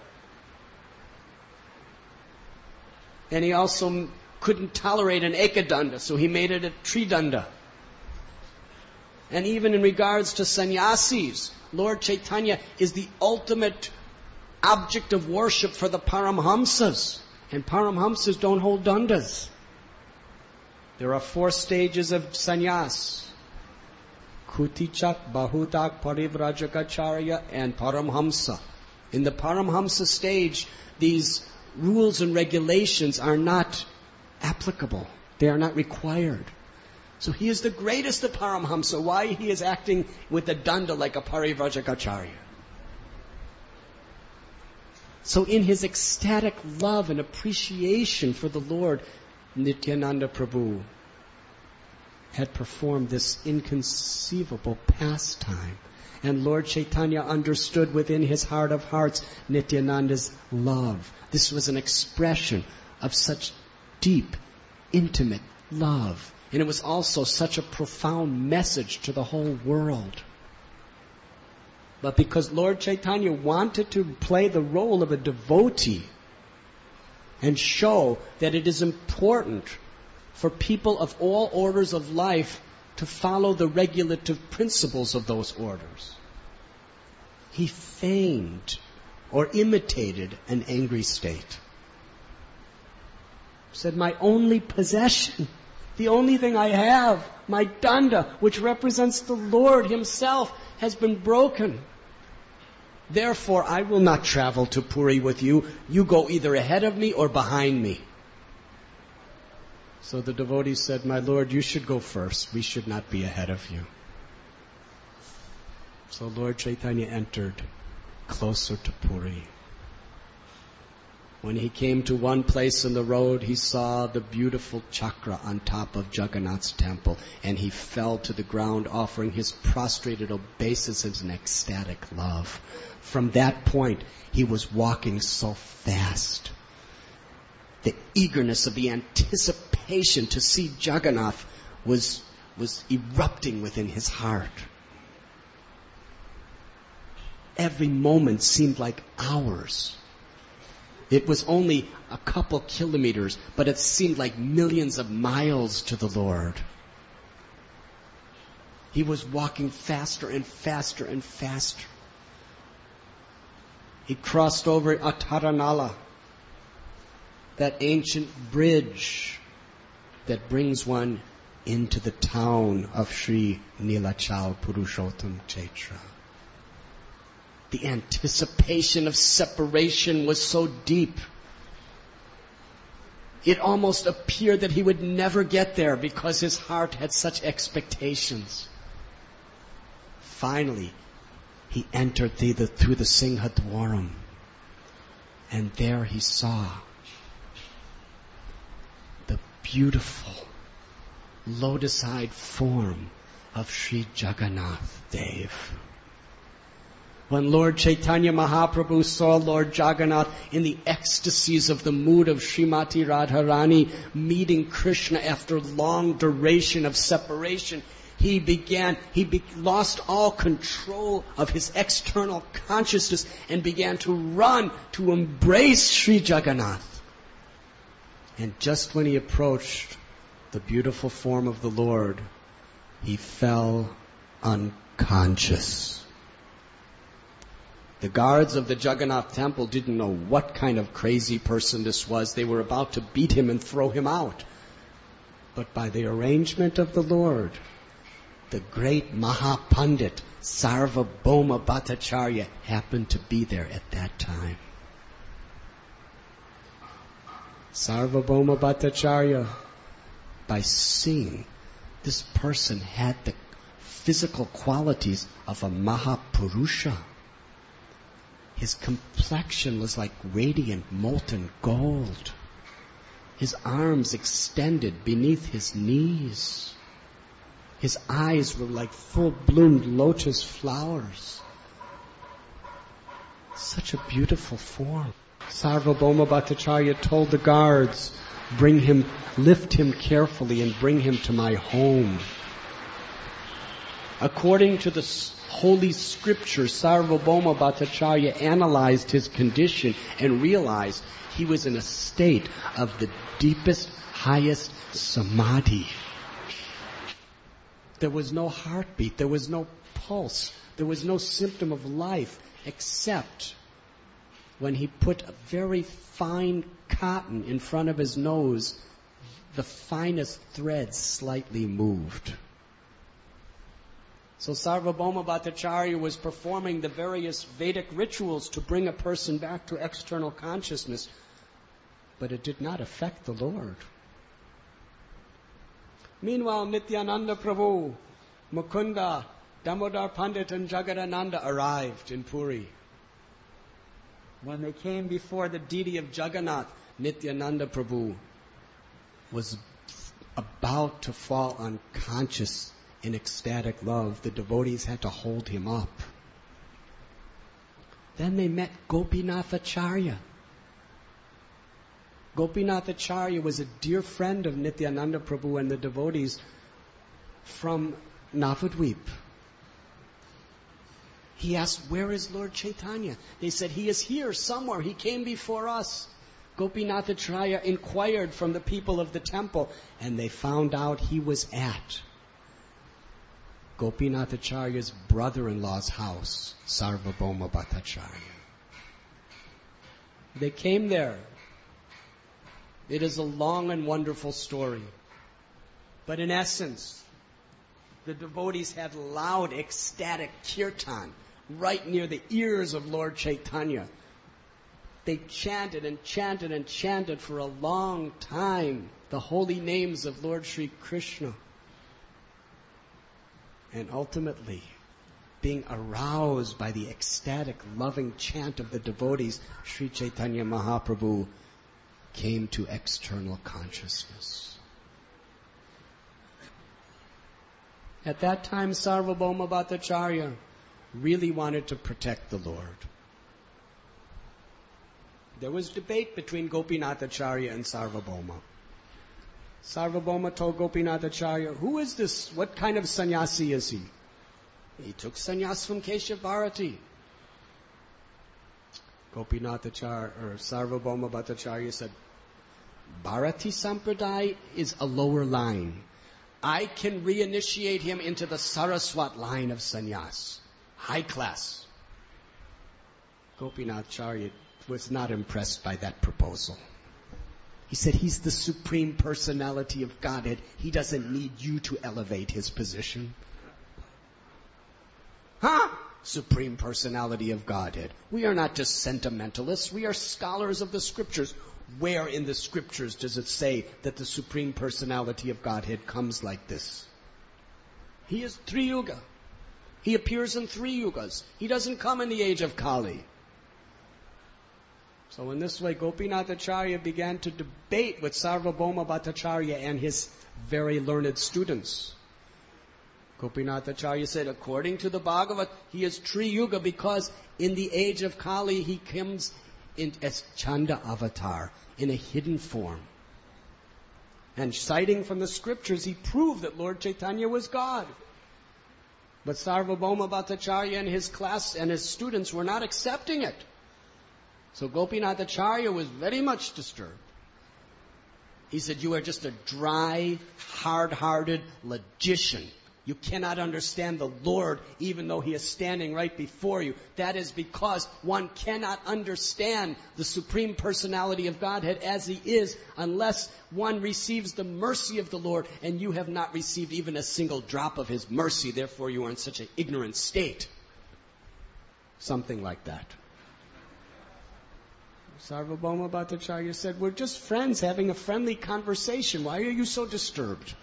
And he also couldn't tolerate an ekadanda, so he made it a tridanda. And even in regards to sannyasis, Lord Chaitanya is the ultimate object of worship for the Paramhamsas. And Paramhamsas don't hold dandas. There are 4 stages of sannyas. Kutichak, Bahutak, Parivrajagacharya, and Paramhamsa. In the Paramhamsa stage, these rules and regulations are not applicable. They are not required. So he is the greatest of Paramhamsa. Why he is acting with a danda like a Parivrajagacharya? So in his ecstatic love and appreciation for the Lord, Nityananda Prabhu had performed this inconceivable pastime. And Lord Chaitanya understood within his heart of hearts Nityananda's love. This was an expression of such deep, intimate love. And it was also such a profound message to the whole world. But because Lord Chaitanya wanted to play the role of a devotee and show that it is important for people of all orders of life to follow the regulative principles of those orders, he feigned or imitated an angry state. He said, my only possession, the only thing I have, my danda, which represents the Lord himself, has been broken. Therefore, I will not travel to Puri with you. You go either ahead of me or behind me. So the devotee said, my Lord, you should go first. We should not be ahead of you. So Lord Chaitanya entered closer to Puri. When he came to one place in the road, he saw the beautiful chakra on top of Jagannath's temple, and he fell to the ground, offering his prostrated obeisances in ecstatic love. From that point, he was walking so fast. The eagerness of the anticipation to see Jagannath was erupting within his heart. Every moment seemed like hours. It was only a couple kilometers, but it seemed like millions of miles to the Lord. He was walking faster and faster and faster. He crossed over Ataranala, that ancient bridge that brings one into the town of Sri Nilachal Purushottam Kshetra. The anticipation of separation was so deep. It almost appeared that he would never get there because his heart had such expectations. Finally, he entered through the Singhadwaram, and there he saw the beautiful lotus-eyed form of Sri Jagannath Dev. When Lord Chaitanya Mahaprabhu saw Lord Jagannath in the ecstasies of the mood of Srimati Radharani meeting Krishna after long duration of separation, he lost all control of his external consciousness and began to run to embrace Sri Jagannath. And just when he approached the beautiful form of the Lord, he fell unconscious. The guards of the Jagannath temple didn't know what kind of crazy person this was. They were about to beat him and throw him out. But by the arrangement of the Lord, the great Mahapandit Sarvabhauma Bhattacharya happened to be there at that time. Sarvabhauma Bhattacharya, by seeing this person had the physical qualities of a Mahapurusha. His complexion was like radiant molten gold. His arms extended beneath his knees. His eyes were like full-bloomed lotus flowers. Such a beautiful form. Sarvabhauma Bhattacharya told the guards, lift him carefully and bring him to my home. According to the Holy Scripture, Sarvabhauma Bhattacharya analyzed his condition and realized he was in a state of the deepest, highest samadhi. There was no heartbeat, there was no pulse, there was no symptom of life, except when he put a very fine cotton in front of his nose, the finest thread slightly moved. So Sarvabhauma Bhattacharya was performing the various Vedic rituals to bring a person back to external consciousness, but it did not affect the Lord. Meanwhile, Nityananda Prabhu, Mukunda, Damodar Pandit and Jagadananda arrived in Puri. When they came before the deity of Jagannath, Nityananda Prabhu was about to fall unconscious in ecstatic love. The devotees had to hold him up. Then they met Gopinath Acharya. Gopinath Acharya was a dear friend of Nityananda Prabhu and the devotees from Navadvip. He asked, where is Lord Chaitanya? They said, he is here somewhere. He came before us. Gopinath Acharya inquired from the people of the temple, and they found out he was at Gopinath Acharya's brother-in-law's house, Sarvabhauma Bhattacharya. They came there. It is a long and wonderful story. But in essence, the devotees had loud, ecstatic kirtan, right near the ears of Lord Chaitanya. They chanted and chanted and chanted for a long time the holy names of Lord Sri Krishna. And ultimately, being aroused by the ecstatic, loving chant of the devotees, Sri Chaitanya Mahaprabhu came to external consciousness. At that time, Sarvabhauma Bhattacharya really wanted to protect the Lord. There was debate between Gopinathacharya and Sarvabhauma. Sarvabhauma told Gopinathacharya, "Who is this? What kind of sannyasi is he?" He took sannyas from Keshav Bharati. Gopinathacharya or Sarvabhauma Bhattacharya said, "Bharati Sampradaya is a lower line. I can reinitiate him into the Saraswat line of sannyas. High class." Gopinathacharya was not impressed by that proposal. He said, "He's the Supreme Personality of Godhead. He doesn't need you to elevate his position." Supreme Personality of Godhead. We are not just sentimentalists. We are scholars of the Scriptures. Where in the Scriptures does it say that the Supreme Personality of Godhead comes like this? He is Triyuga. He appears in 3 yugas. He doesn't come in the age of Kali. So in this way, Gopinathacharya began to debate with Sarvabhauma Bhattacharya and his very learned students. Gopinathacharya said, according to the Bhagavat, he is Triyuga because in the age of Kali he comes in as Chanda avatar, in a hidden form. And citing from the Scriptures, he proved that Lord Chaitanya was God. But Sarvabhauma Bhattacharya and his class and his students were not accepting it. So Gopinathacharya was very much disturbed. He said, "You are just a dry, hard-hearted logician. You cannot understand the Lord even though He is standing right before you. That is because one cannot understand the Supreme Personality of Godhead as He is unless one receives the mercy of the Lord, and you have not received even a single drop of His mercy. Therefore you are in such an ignorant state." Something like that. Sarvabhauma Bhattacharya said, "We're just friends having a friendly conversation. Why are you so disturbed?"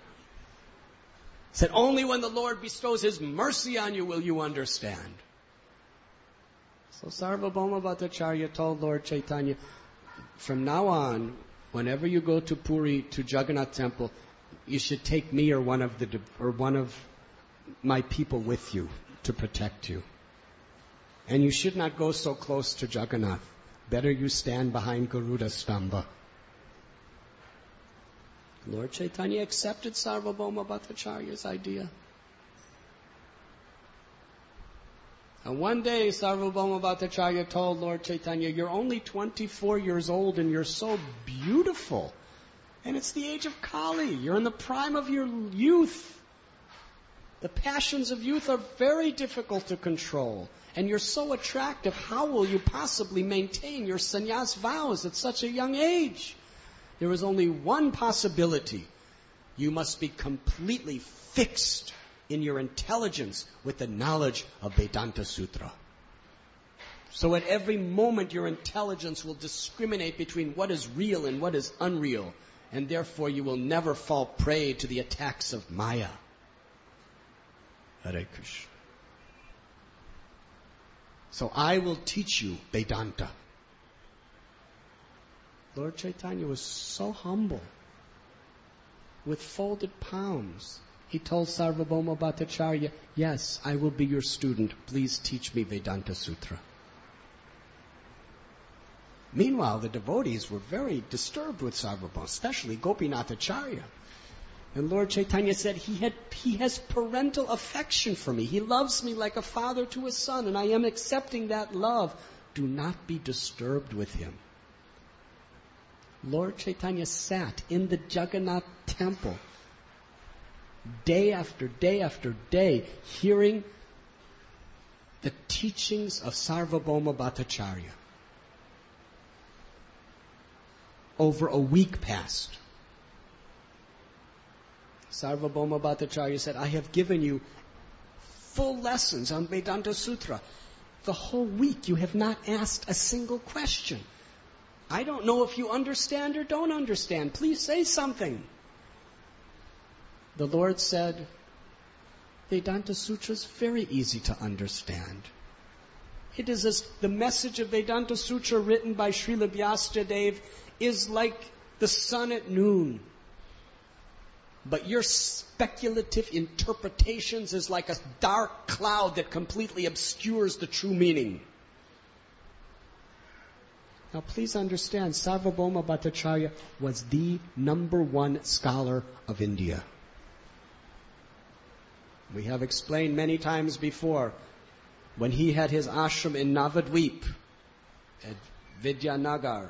He said, "Only when the Lord bestows His mercy on you will you understand." So Sarvabhauma Bhattacharya told Lord Chaitanya, "From now on, whenever you go to Puri, to Jagannath Temple, you should take me or one of my people with you to protect you. And you should not go so close to Jagannath. Better you stand behind Garuda Stamba." Lord Chaitanya accepted Sarvabhauma Bhattacharya's idea. And one day Sarvabhauma Bhattacharya told Lord Chaitanya, "You're only 24 years old and you're so beautiful. And it's the age of Kali. You're in the prime of your youth. The passions of youth are very difficult to control. And you're so attractive. How will you possibly maintain your sannyas vows at such a young age? There is only one possibility. You must be completely fixed in your intelligence with the knowledge of Vedanta Sutra. So at every moment your intelligence will discriminate between what is real and what is unreal. And therefore you will never fall prey to the attacks of Maya." Hare Krishna. So I will teach you Vedanta. Lord Chaitanya was so humble. With folded palms, he told Sarvabhauma Bhattacharya, "Yes, I will be your student. Please teach me Vedanta Sutra." Meanwhile, the devotees were very disturbed with Sarvabhauma, especially Gopinathacharya. And Lord Chaitanya said, he has parental affection for me. He loves me like a father to his son, and I am accepting that love. Do not be disturbed with him. Lord Chaitanya sat in the Jagannath temple day after day after day, hearing the teachings of Sarvabhauma Bhattacharya. Over a week passed. Sarvabhauma Bhattacharya said, "I have given you full lessons on Vedanta Sutra. The whole week you have not asked a single question. I don't know if you understand or don't understand. Please say something. The Lord said, Vedanta Sutra is very easy to understand. It is the message of Vedanta Sutra written by Srila Vyasadeva is like the sun at noon. But your speculative interpretations is like a dark cloud that completely obscures the true meaning. Now please understand, Sarvabhauma Bhattacharya was the #1 scholar of India. We have explained many times before, when he had his ashram in Navadvip at Vidyanagar,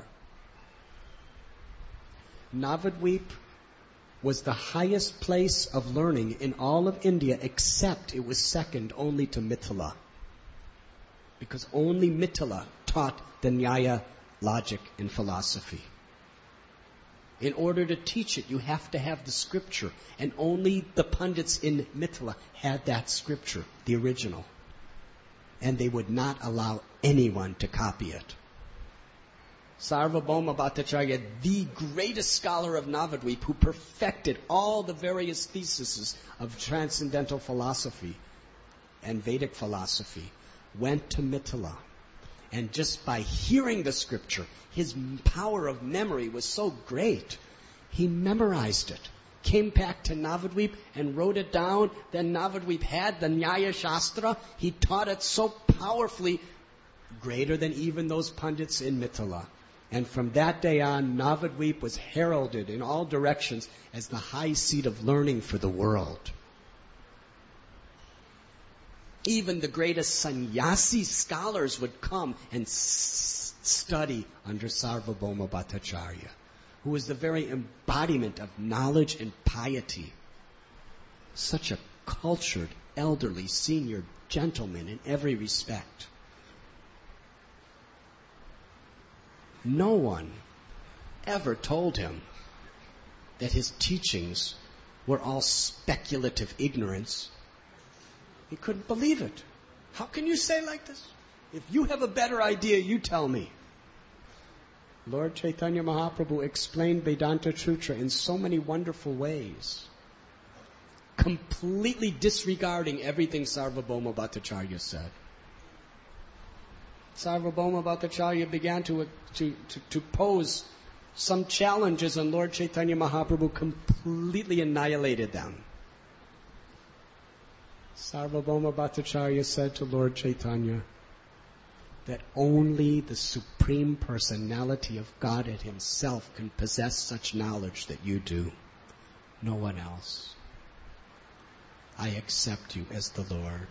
Navadvip was the highest place of learning in all of India, except it was second only to Mithila. Because only Mithila taught the Nyaya, logic, and philosophy. In order to teach it, you have to have the scripture. And only the pundits in Mithila had that scripture, the original. And they would not allow anyone to copy it. Sarvabhauma Bhattacharya, the greatest scholar of Navadvip, who perfected all the various theses of transcendental philosophy and Vedic philosophy, went to Mithila. And just by hearing the scripture, his power of memory was so great, he memorized it, came back to Navadvip and wrote it down. Then Navadvip had the Nyaya Shastra. He taught it so powerfully, greater than even those pundits in Mithila. And from that day on, Navadvip was heralded in all directions as the high seat of learning for the world. Even the greatest sannyasi scholars would come and study under Sarvabhauma Bhattacharya, who was the very embodiment of knowledge and piety. Such a cultured, elderly, senior gentleman in every respect. No one ever told him that his teachings were all speculative ignorance. He couldn't believe it. How can you say like this? If you have a better idea, you tell me. Lord Chaitanya Mahaprabhu explained Vedanta Sutra in so many wonderful ways, completely disregarding everything Sarvabhauma Bhattacharya said. Sarvabhauma Bhattacharya began to pose some challenges, and Lord Chaitanya Mahaprabhu completely annihilated them. Sarvabhauma Bhattacharya said to Lord Chaitanya that only the Supreme Personality of Godhead Himself can possess such knowledge that you do. No one else. I accept you as the Lord.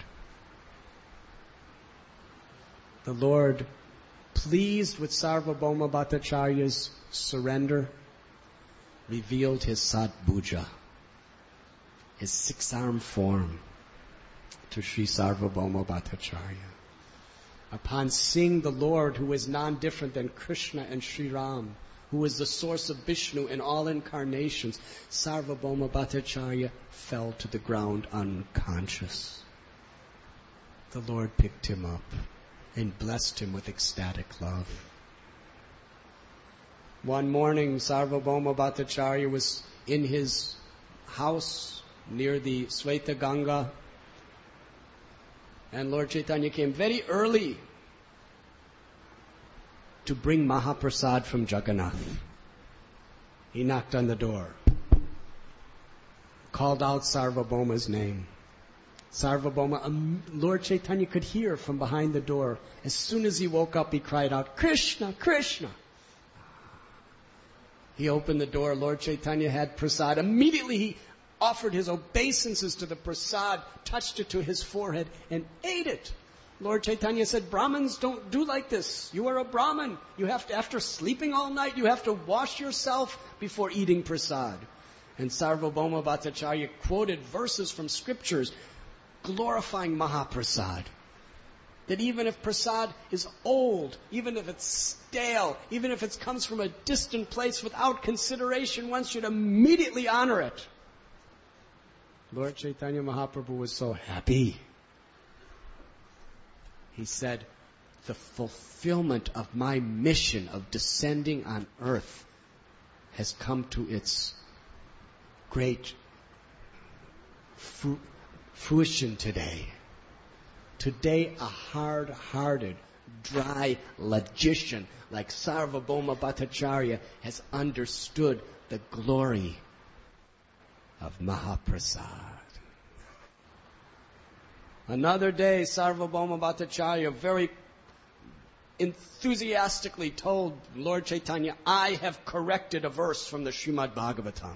The Lord, pleased with Sarvabhauma Bhattacharya's surrender, revealed His Sadbhuja, His six-armed form, to Sri Sarvabhauma Bhattacharya. Upon seeing the Lord, who is non-different than Krishna and Sri Ram, who is the source of Vishnu in all incarnations, Sarvabhauma Bhattacharya fell to the ground unconscious. The Lord picked him up and blessed him with ecstatic love. One morning, Sarvabhauma Bhattacharya was in his house near the Sweta Ganga, and Lord Chaitanya came very early to bring Mahaprasad from Jagannath. He knocked on the door, called out Sarvabhauma's name. Sarvabhauma, Lord Chaitanya could hear from behind the door. As soon as he woke up, he cried out, Krishna, Krishna. He opened the door. Lord Chaitanya had prasad. Immediately he offered his obeisances to the prasad, touched it to his forehead, and ate it. Lord Chaitanya said, Brahmins don't do like this. You are a Brahmin. You have to, after sleeping all night, you have to wash yourself before eating prasad. And Sarvabhauma Bhattacharya quoted verses from scriptures glorifying Mahaprasad. That even if prasad is old, even if it's stale, even if it comes from a distant place without consideration, one should immediately honor it. Lord Chaitanya Mahaprabhu was so happy. He said, the fulfillment of my mission of descending on earth has come to its great fruition today. Today, a hard-hearted, dry logician like Sarvabhauma Bhattacharya has understood the glory of Mahaprasad. Another day, Sarvabhauma Bhattacharya very enthusiastically told Lord Chaitanya, I have corrected a verse from the Srimad Bhagavatam.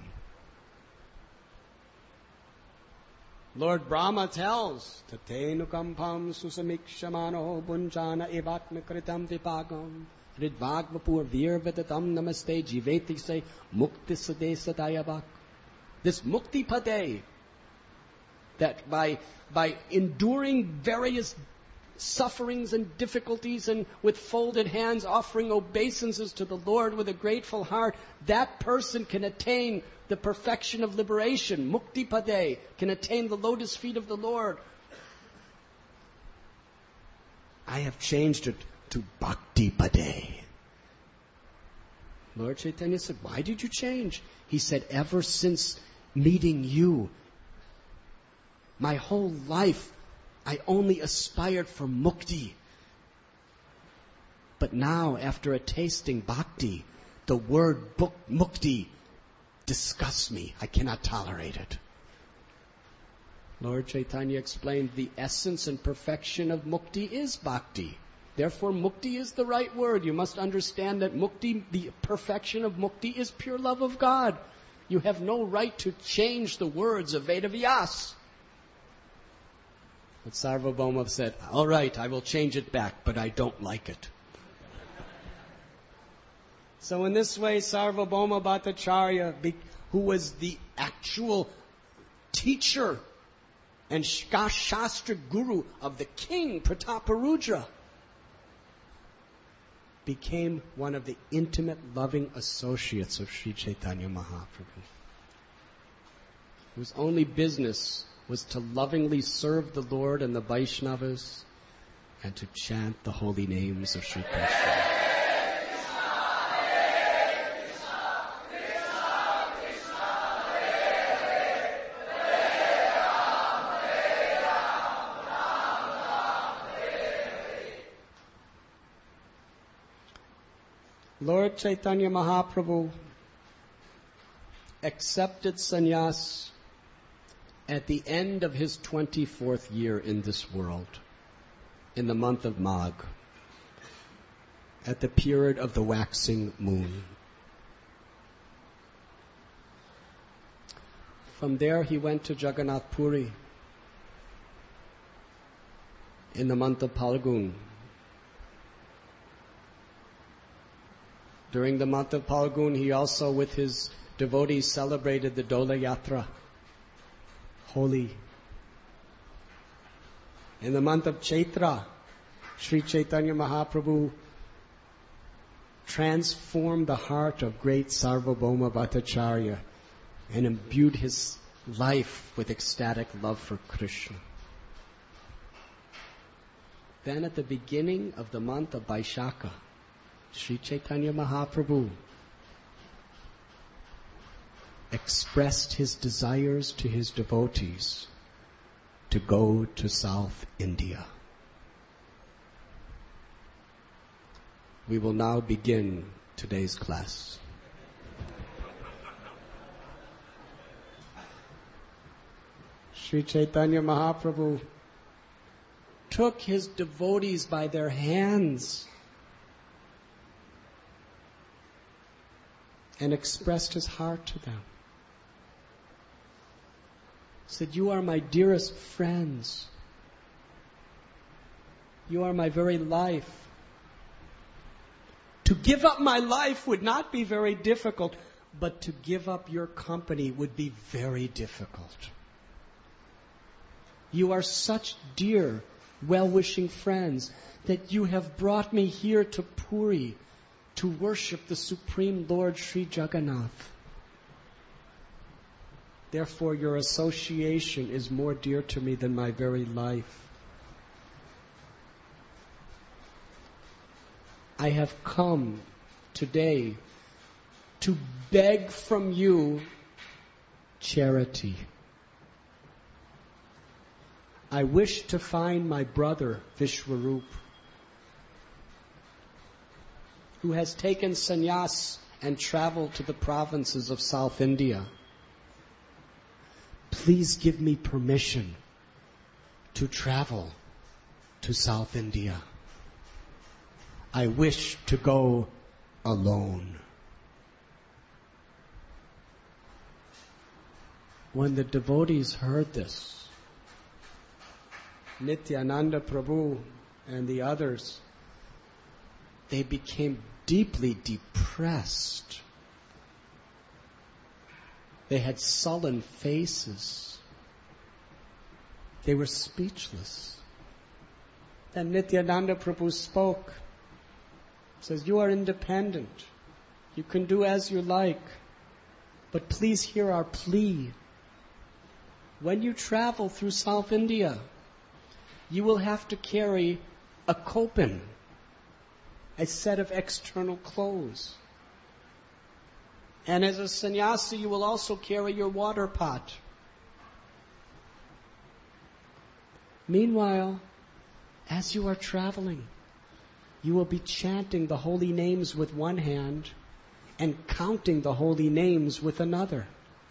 Lord Brahma tells, Tatenu kampam susamikshamano bunjana evatma kritam vipagam ridvagvapur virvatatam namaste jiveti se mukti sade satayavak. This mukti pade, that by enduring various sufferings and difficulties and with folded hands offering obeisances to the Lord with a grateful heart, that person can attain the perfection of liberation. Mukti pade, can attain the lotus feet of the Lord. I have changed it to bhakti pade. Lord Chaitanya said, why did you change? He said, ever since meeting you, my whole life, I only aspired for mukti. But now, after a tasting bhakti, the word mukti disgusts me. I cannot tolerate it. Lord Chaitanya explained the essence and perfection of mukti is bhakti. Therefore, mukti is the right word. You must understand that mukti, the perfection of mukti, is pure love of God. You have no right to change the words of Veda Vyas. But Sarvabhauma said, all right, I will change it back, but I don't like it. So in this way, Sarvabhauma Bhattacharya, who was the actual teacher and Shastra guru of the king Prataparudra, became one of the intimate, loving associates of Sri Chaitanya Mahaprabhu, whose only business was to lovingly serve the Lord and the Vaishnavas and to chant the holy names of Sri Krishna. Lord Chaitanya Mahaprabhu accepted sannyas at the end of his 24th year in this world, in the month of Magh, at the period of the waxing moon. From there he went to Jagannath Puri in the month of Phalgun. During the month of Phalgun, he also, with his devotees, celebrated the Dola Yatra, Holi. In the month of Chaitra, Sri Chaitanya Mahaprabhu transformed the heart of great Sarvabhauma Bhattacharya and imbued his life with ecstatic love for Krishna. Then at the beginning of the month of Vaishakha, Sri Chaitanya Mahaprabhu expressed his desires to his devotees to go to South India. We will now begin today's class. Sri Chaitanya Mahaprabhu took his devotees by their hands and expressed his heart to them. Said, you are my dearest friends. You are my very life. To give up my life would not be very difficult, but to give up your company would be very difficult. You are such dear, well-wishing friends that you have brought me here to Puri to worship the Supreme Lord Sri Jagannath. Therefore, your association is more dear to me than my very life. I have come today to beg from you charity. I wish to find my brother Vishwarup, who has taken sannyas and traveled to the provinces of South India. Please give me permission to travel to South India. I wish to go alone. When the devotees heard this, Nityananda Prabhu and the others, they became deeply depressed. They had sullen faces. They were speechless. Then Nityananda Prabhu spoke. Says, you are independent. You can do as you like. But please hear our plea. When you travel through South India, you will have to carry a kopin, a set of external clothes. And as a sannyasi, you will also carry your water pot. Meanwhile, as you are traveling, you will be chanting the holy names with one hand and counting the holy names with another.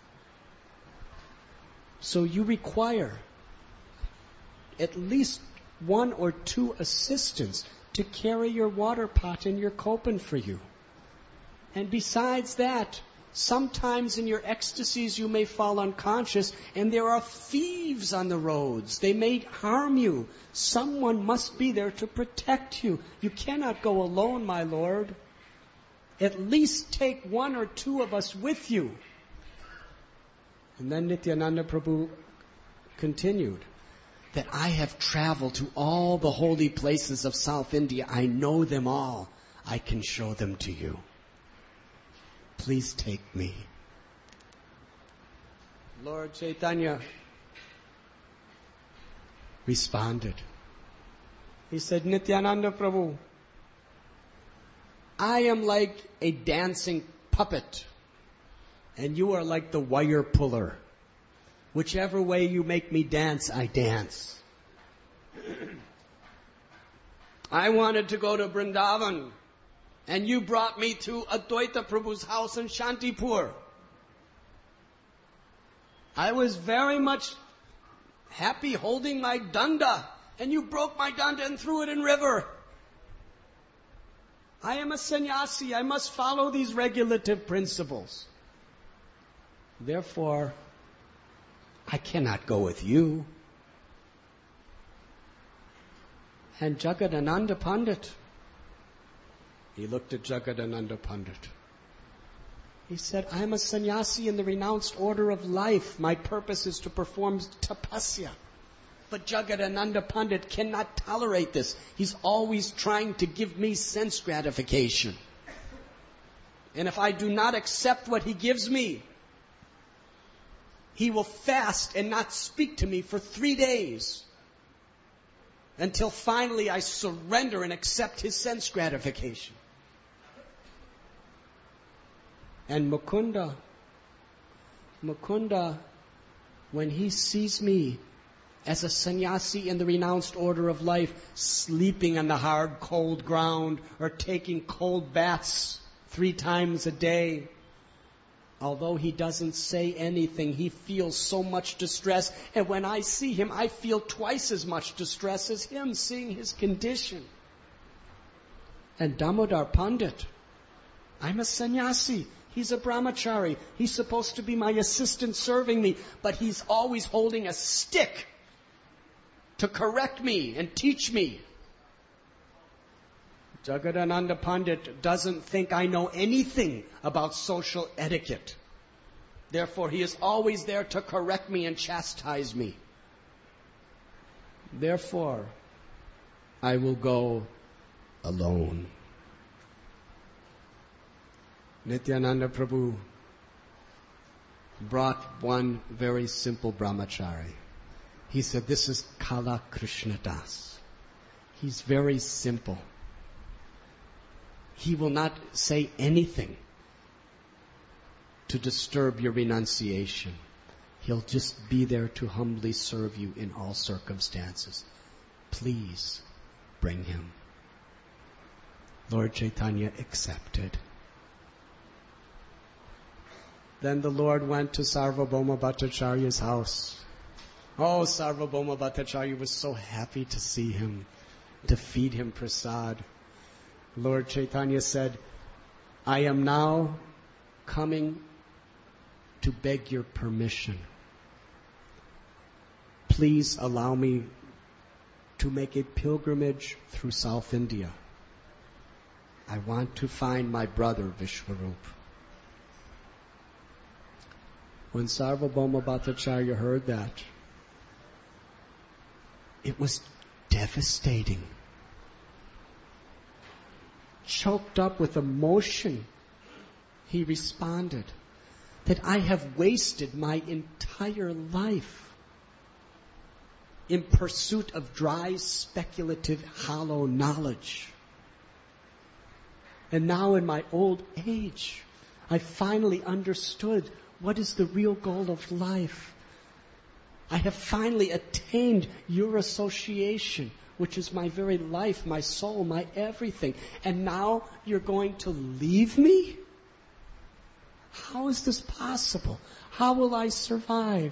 So you require at least one or two assistants to carry your water pot and your kopin for you. And besides that, sometimes in your ecstasies you may fall unconscious and there are thieves on the roads. They may harm you. Someone must be there to protect you. You cannot go alone, my Lord. At least take one or two of us with you. And then Nityananda Prabhu continued that I have traveled to all the holy places of South India. I know them all. I can show them to you. Please take me. Lord Chaitanya responded. He said, Nityananda Prabhu, I am like a dancing puppet, and you are like the wire puller. Whichever way you make me dance, I dance. I wanted to go to Vrindavan, and you brought me to Advaita Prabhu's house in Shantipur. I was very much happy holding my danda, and you broke my danda and threw it in river. I am a sannyasi. I must follow these regulative principles. Therefore, I cannot go with you. And Jagadananda Pandit, he looked at Jagadananda Pandit. He said, I am a sannyasi in the renounced order of life. My purpose is to perform tapasya. But Jagadananda Pandit cannot tolerate this. He's always trying to give me sense gratification. And if I do not accept what he gives me, he will fast and not speak to me for 3 days until finally I surrender and accept his sense gratification. And Mukunda, when he sees me as a sannyasi in the renounced order of life, sleeping on the hard, cold ground or taking cold baths 3 times a day, although he doesn't say anything, he feels so much distress. And when I see him, I feel twice as much distress as him, seeing his condition. And Damodar Pandit, I'm a sannyasi. He's a brahmachari. He's supposed to be my assistant serving me, but he's always holding a stick to correct me and teach me. Jagadananda Pandit doesn't think I know anything about social etiquette. Therefore, he is always there to correct me and chastise me. Therefore, I will go alone. Nityananda Prabhu brought one very simple brahmachari. He said, this is Kala Krishna Das. He's very simple. He will not say anything to disturb your renunciation. He'll just be there to humbly serve you in all circumstances. Please bring him. Lord Chaitanya accepted. Then the Lord went to Sarvabhauma Bhattacharya's house. Oh, Sarvabhauma Bhattacharya was so happy to see him, to feed him prasad. Lord Chaitanya said, I am now coming to beg your permission. Please allow me to make a pilgrimage through South India. I want to find my brother Vishwarup. When Sarvabhauma Bhattacharya heard that, it was devastating. Choked up with emotion, he responded that I have wasted my entire life in pursuit of dry, speculative, hollow knowledge. And now in my old age, I finally understood what is the real goal of life. I have finally attained your association, which is my very life, my soul, my everything. And now you're going to leave me? How is this possible? How will I survive?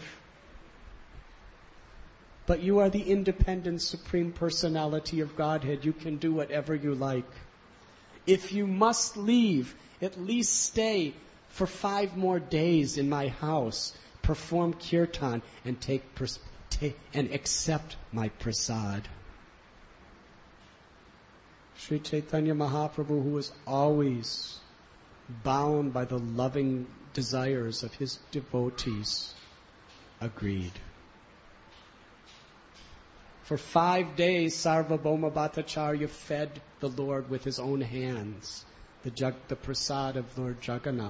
But you are the independent Supreme Personality of Godhead. You can do whatever you like. If you must leave, at least stay for 5 more days in my house, perform kirtan, and and accept my prasad. Sri Chaitanya Mahaprabhu, who was always bound by the loving desires of his devotees, agreed. For 5 days, Sarvabhauma Bhattacharya fed the Lord with his own hands, the prasad of Lord Jagannath.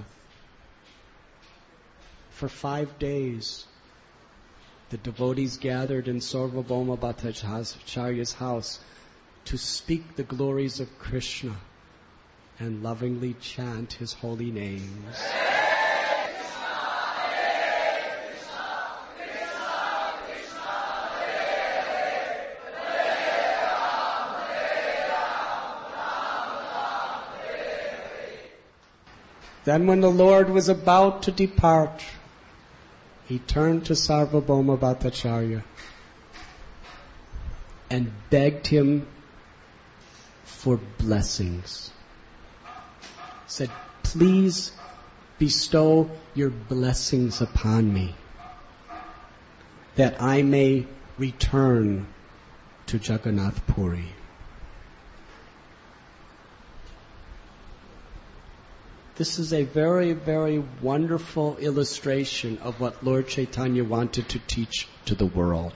For 5 days, the devotees gathered in Sarvabhauma Bhattacharya's house to speak the glories of Krishna and lovingly chant his holy names. Then when the Lord was about to depart, he turned to Sarvabhauma Bhattacharya and begged him for blessings. Said, please bestow your blessings upon me, that I may return to Jagannath Puri. This is a very, very wonderful illustration of what Lord Chaitanya wanted to teach to the world.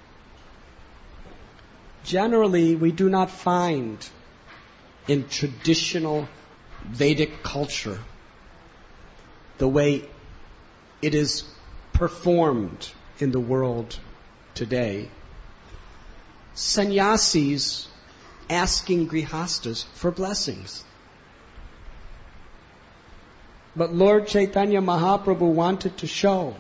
Generally, we do not find in traditional Vedic culture the way it is performed in the world today, sannyasis asking grihastas for blessings. But Lord Chaitanya Mahaprabhu wanted to show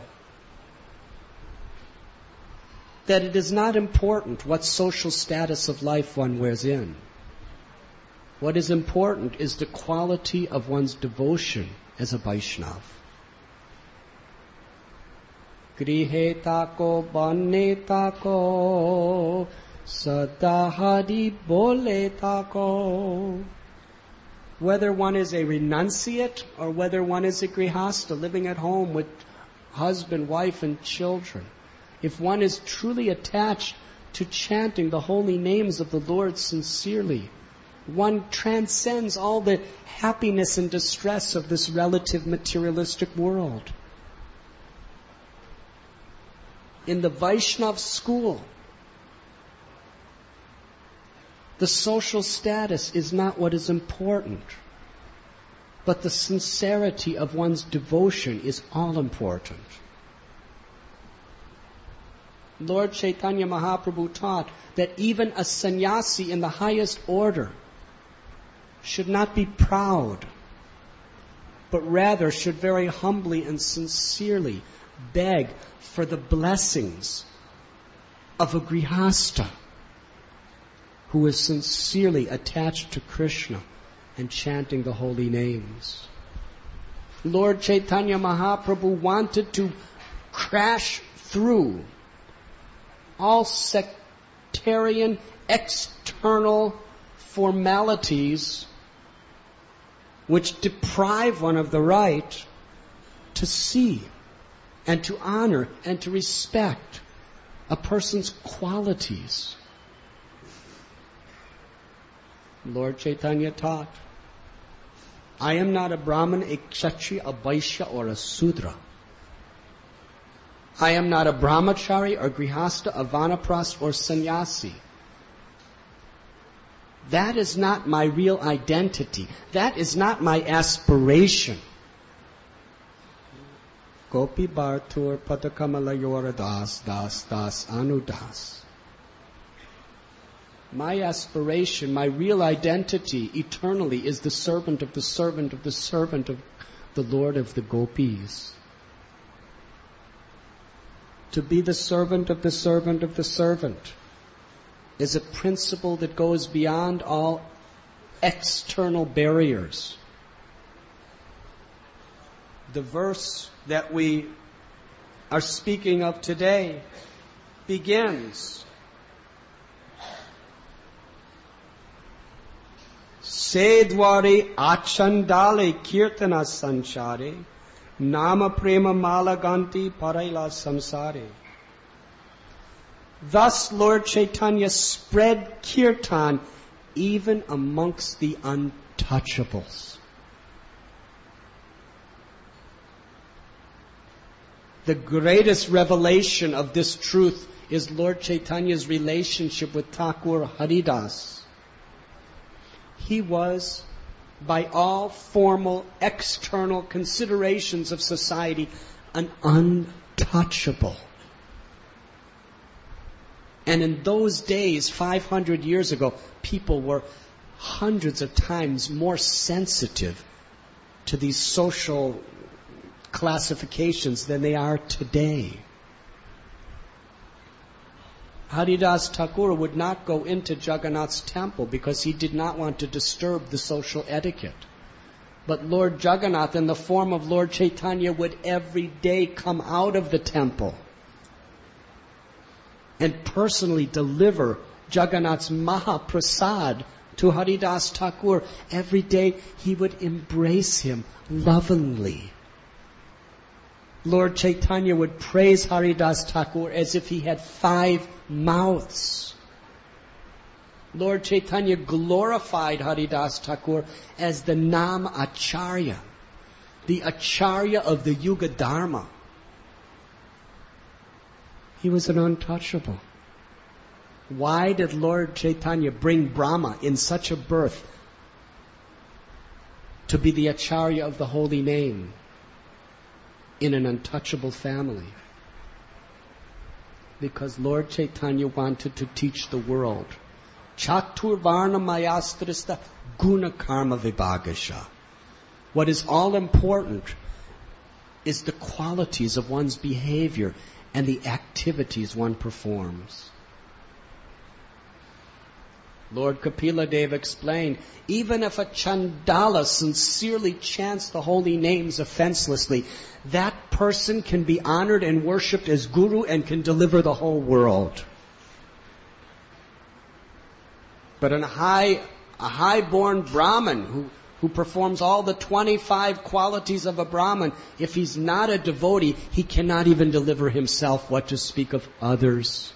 that it is not important what social status of life one wears in. What is important is the quality of one's devotion as a Vaishnava. Grihe tako banne tako sada hari bole tako. Whether one is a renunciate or whether one is a grihasta living at home with husband, wife, and children, if one is truly attached to chanting the holy names of the Lord sincerely, one transcends all the happiness and distress of this relative materialistic world. In the Vaishnava school, the social status is not what is important, but the sincerity of one's devotion is all important. Lord Chaitanya Mahaprabhu taught that even a sannyasi in the highest order should not be proud, but rather should very humbly and sincerely beg for the blessings of a grihasta who is sincerely attached to Krishna and chanting the holy names. Lord Chaitanya Mahaprabhu wanted to crash through all sectarian external formalities which deprive one of the right to see and to honor and to respect a person's qualities. Lord Chaitanya taught, I am not a Brahmin, a Kshatriya, a Vaishya, or a Sudra. I am not a Brahmachari or Grihastha, a Vanaprastha or Sannyasi. That is not my real identity. That is not my aspiration. Gopi Bhartur Padakamala Yora Das Das Das Anudas. My aspiration, my real identity eternally is the servant of the servant of the servant of the Lord of the Gopis. To be the servant of the servant of the servant is a principle that goes beyond all external barriers. The verse that we are speaking of today begins, Sedwari achandale kirtana sanchare, nama prema malaganti paraila samsare. Thus Lord Chaitanya spread kirtan even amongst the untouchables. The greatest revelation of this truth is Lord Chaitanya's relationship with Thakur Haridas. He was, by all formal external considerations of society, an untouchable. And in those days, 500 years ago, people were hundreds of times more sensitive to these social classifications than they are today. Haridas Thakur would not go into Jagannath's temple because he did not want to disturb the social etiquette. But Lord Jagannath, in the form of Lord Chaitanya, would every day come out of the temple and personally deliver Jagannath's Mahaprasad to Haridas Thakur. Every day he would embrace him lovingly. Lord Chaitanya would praise Haridas Thakur as if he had 5 mouths. Lord Chaitanya glorified Haridas Thakur as the Nam Acharya, the Acharya of the Yuga Dharma. He was an untouchable. Why did Lord Chaitanya bring Brahma in such a birth to be the Acharya of the holy name in an untouchable family? Because Lord Chaitanya wanted to teach the world Chatur Varna Mayastrista Guna Karma Vibhagasha. What is all important is the qualities of one's behavior and the activities one performs. Lord Kapila Deva explained, even if a Chandala sincerely chants the holy names offenselessly, that person can be honored and worshipped as Guru and can deliver the whole world. But a high-born Brahmin who performs all the 25 qualities of a Brahmin, if he's not a devotee, he cannot even deliver himself, what to speak of others.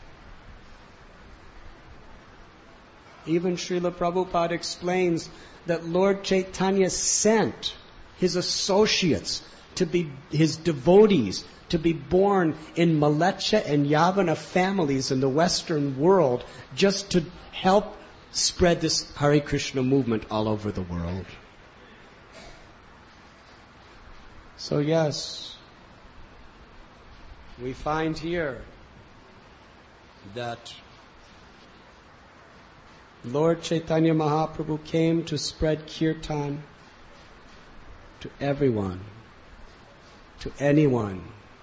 Even Srila Prabhupada explains that Lord Chaitanya sent his associates to be his devotees, to be born in Malecha and Yavana families in the Western world, just to help spread this Hare Krishna movement all over the world. So yes, we find here that Lord Chaitanya Mahaprabhu came to spread kirtan to everyone, to anyone,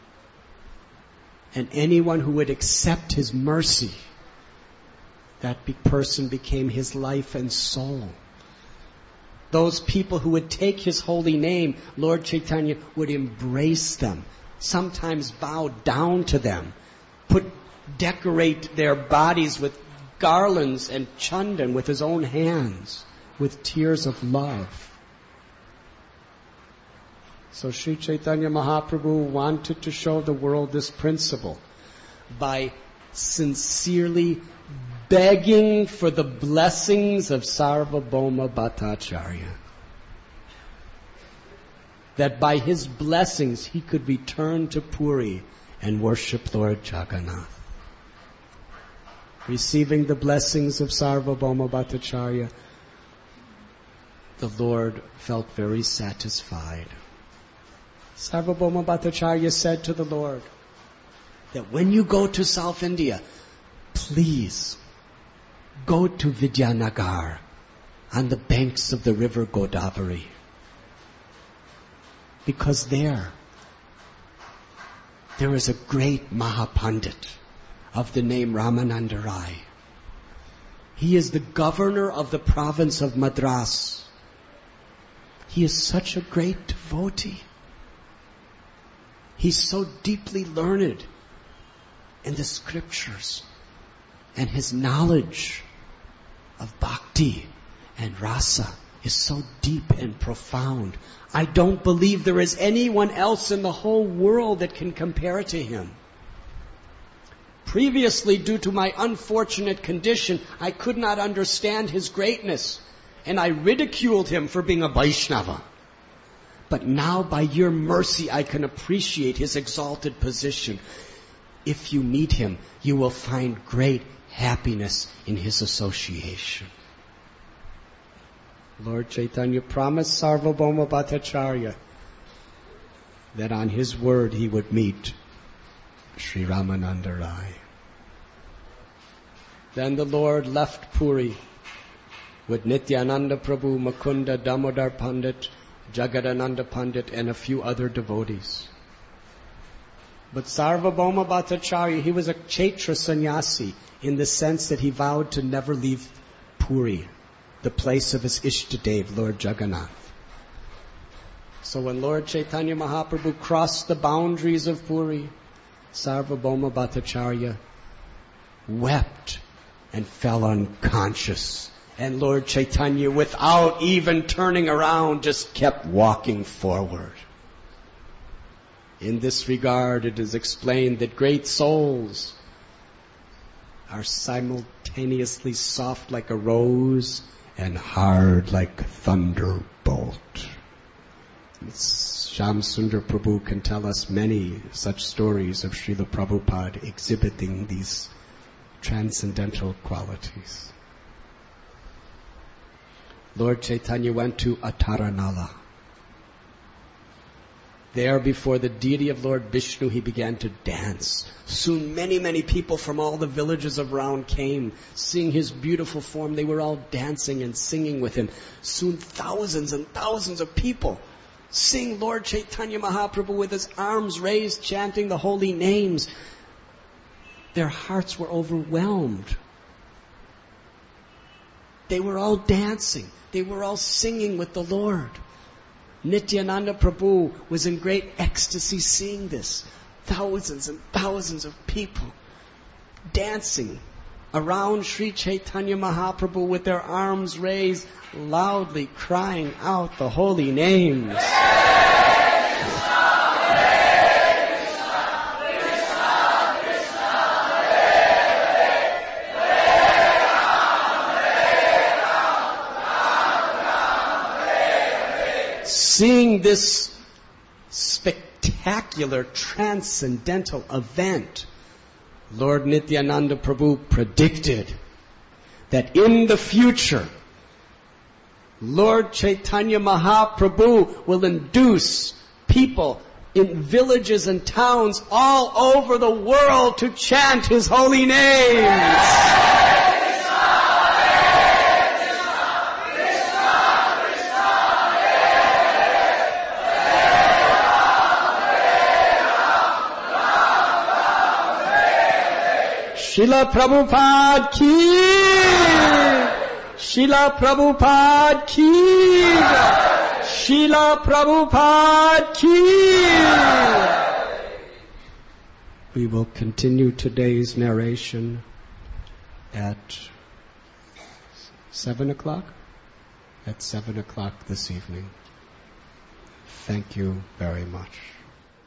and anyone who would accept his mercy. That person became his life and soul. Those people who would take his holy name, Lord Chaitanya would embrace them, sometimes bow down to them, decorate their bodies with garlands and chandan with his own hands, with tears of love. So Sri Chaitanya Mahaprabhu wanted to show the world this principle by sincerely begging for the blessings of Sarvabhauma Bhattacharya. That by his blessings he could return to Puri and worship Lord Jagannath. Receiving the blessings of Sarvabhauma Bhattacharya, the Lord felt very satisfied. Sarvabhauma Bhattacharya said to the Lord that when you go to South India, please go to Vidyanagar on the banks of the river Godavari. Because there is a great Mahapandit of the name Ramananda Rai. He is the governor of the province of Madras. He is such a great devotee. He's so deeply learned in the scriptures, and his knowledge of bhakti and rasa is so deep and profound. I don't believe there is anyone else in the whole world that can compare to him. Previously, due to my unfortunate condition, I could not understand his greatness, and I ridiculed him for being a Vaishnava. But now, by your mercy, I can appreciate his exalted position. If you meet him, you will find great happiness in his association. Lord Chaitanya promised Sarvabhauma Bhattacharya that on his word he would meet Sri Ramananda Rai. Then the Lord left Puri with Nityananda Prabhu, Mukunda, Damodar Pandit, Jagadananda Pandit, and a few other devotees. But Sarvabhauma Bhattacharya, he was a Kshetra sannyasi in the sense that he vowed to never leave Puri, the place of his Ishtadev, Lord Jagannath. So when Lord Chaitanya Mahaprabhu crossed the boundaries of Puri, Sarvabhauma Bhattacharya wept and fell unconscious. And Lord Chaitanya, without even turning around, just kept walking forward. In this regard, it is explained that great souls are simultaneously soft like a rose and hard like a thunderbolt. Shyamsundar Prabhu can tell us many such stories of Srila Prabhupada exhibiting these transcendental qualities. Lord Chaitanya went to Ataranala. There before the deity of Lord Vishnu, he began to dance. Soon many, many people from all the villages around came, seeing his beautiful form. They were all dancing and singing with him. Soon thousands and thousands of people seeing Lord Chaitanya Mahaprabhu with his arms raised, chanting the holy names. Their hearts were overwhelmed. They were all dancing. They were all singing with the Lord. Nityananda Prabhu was in great ecstasy seeing this. Thousands and thousands of people dancing around Sri Chaitanya Mahaprabhu with their arms raised, loudly crying out the holy names. Seeing this spectacular, transcendental event, Lord Nityananda Prabhu predicted that in the future, Lord Chaitanya Mahaprabhu will induce people in villages and towns all over the world to chant his holy names. Srila Prabhupada ki! Srila Prabhupada ki! Srila Prabhupada ki! We will continue today's narration at 7 o'clock? At 7 o'clock this evening. Thank you very much.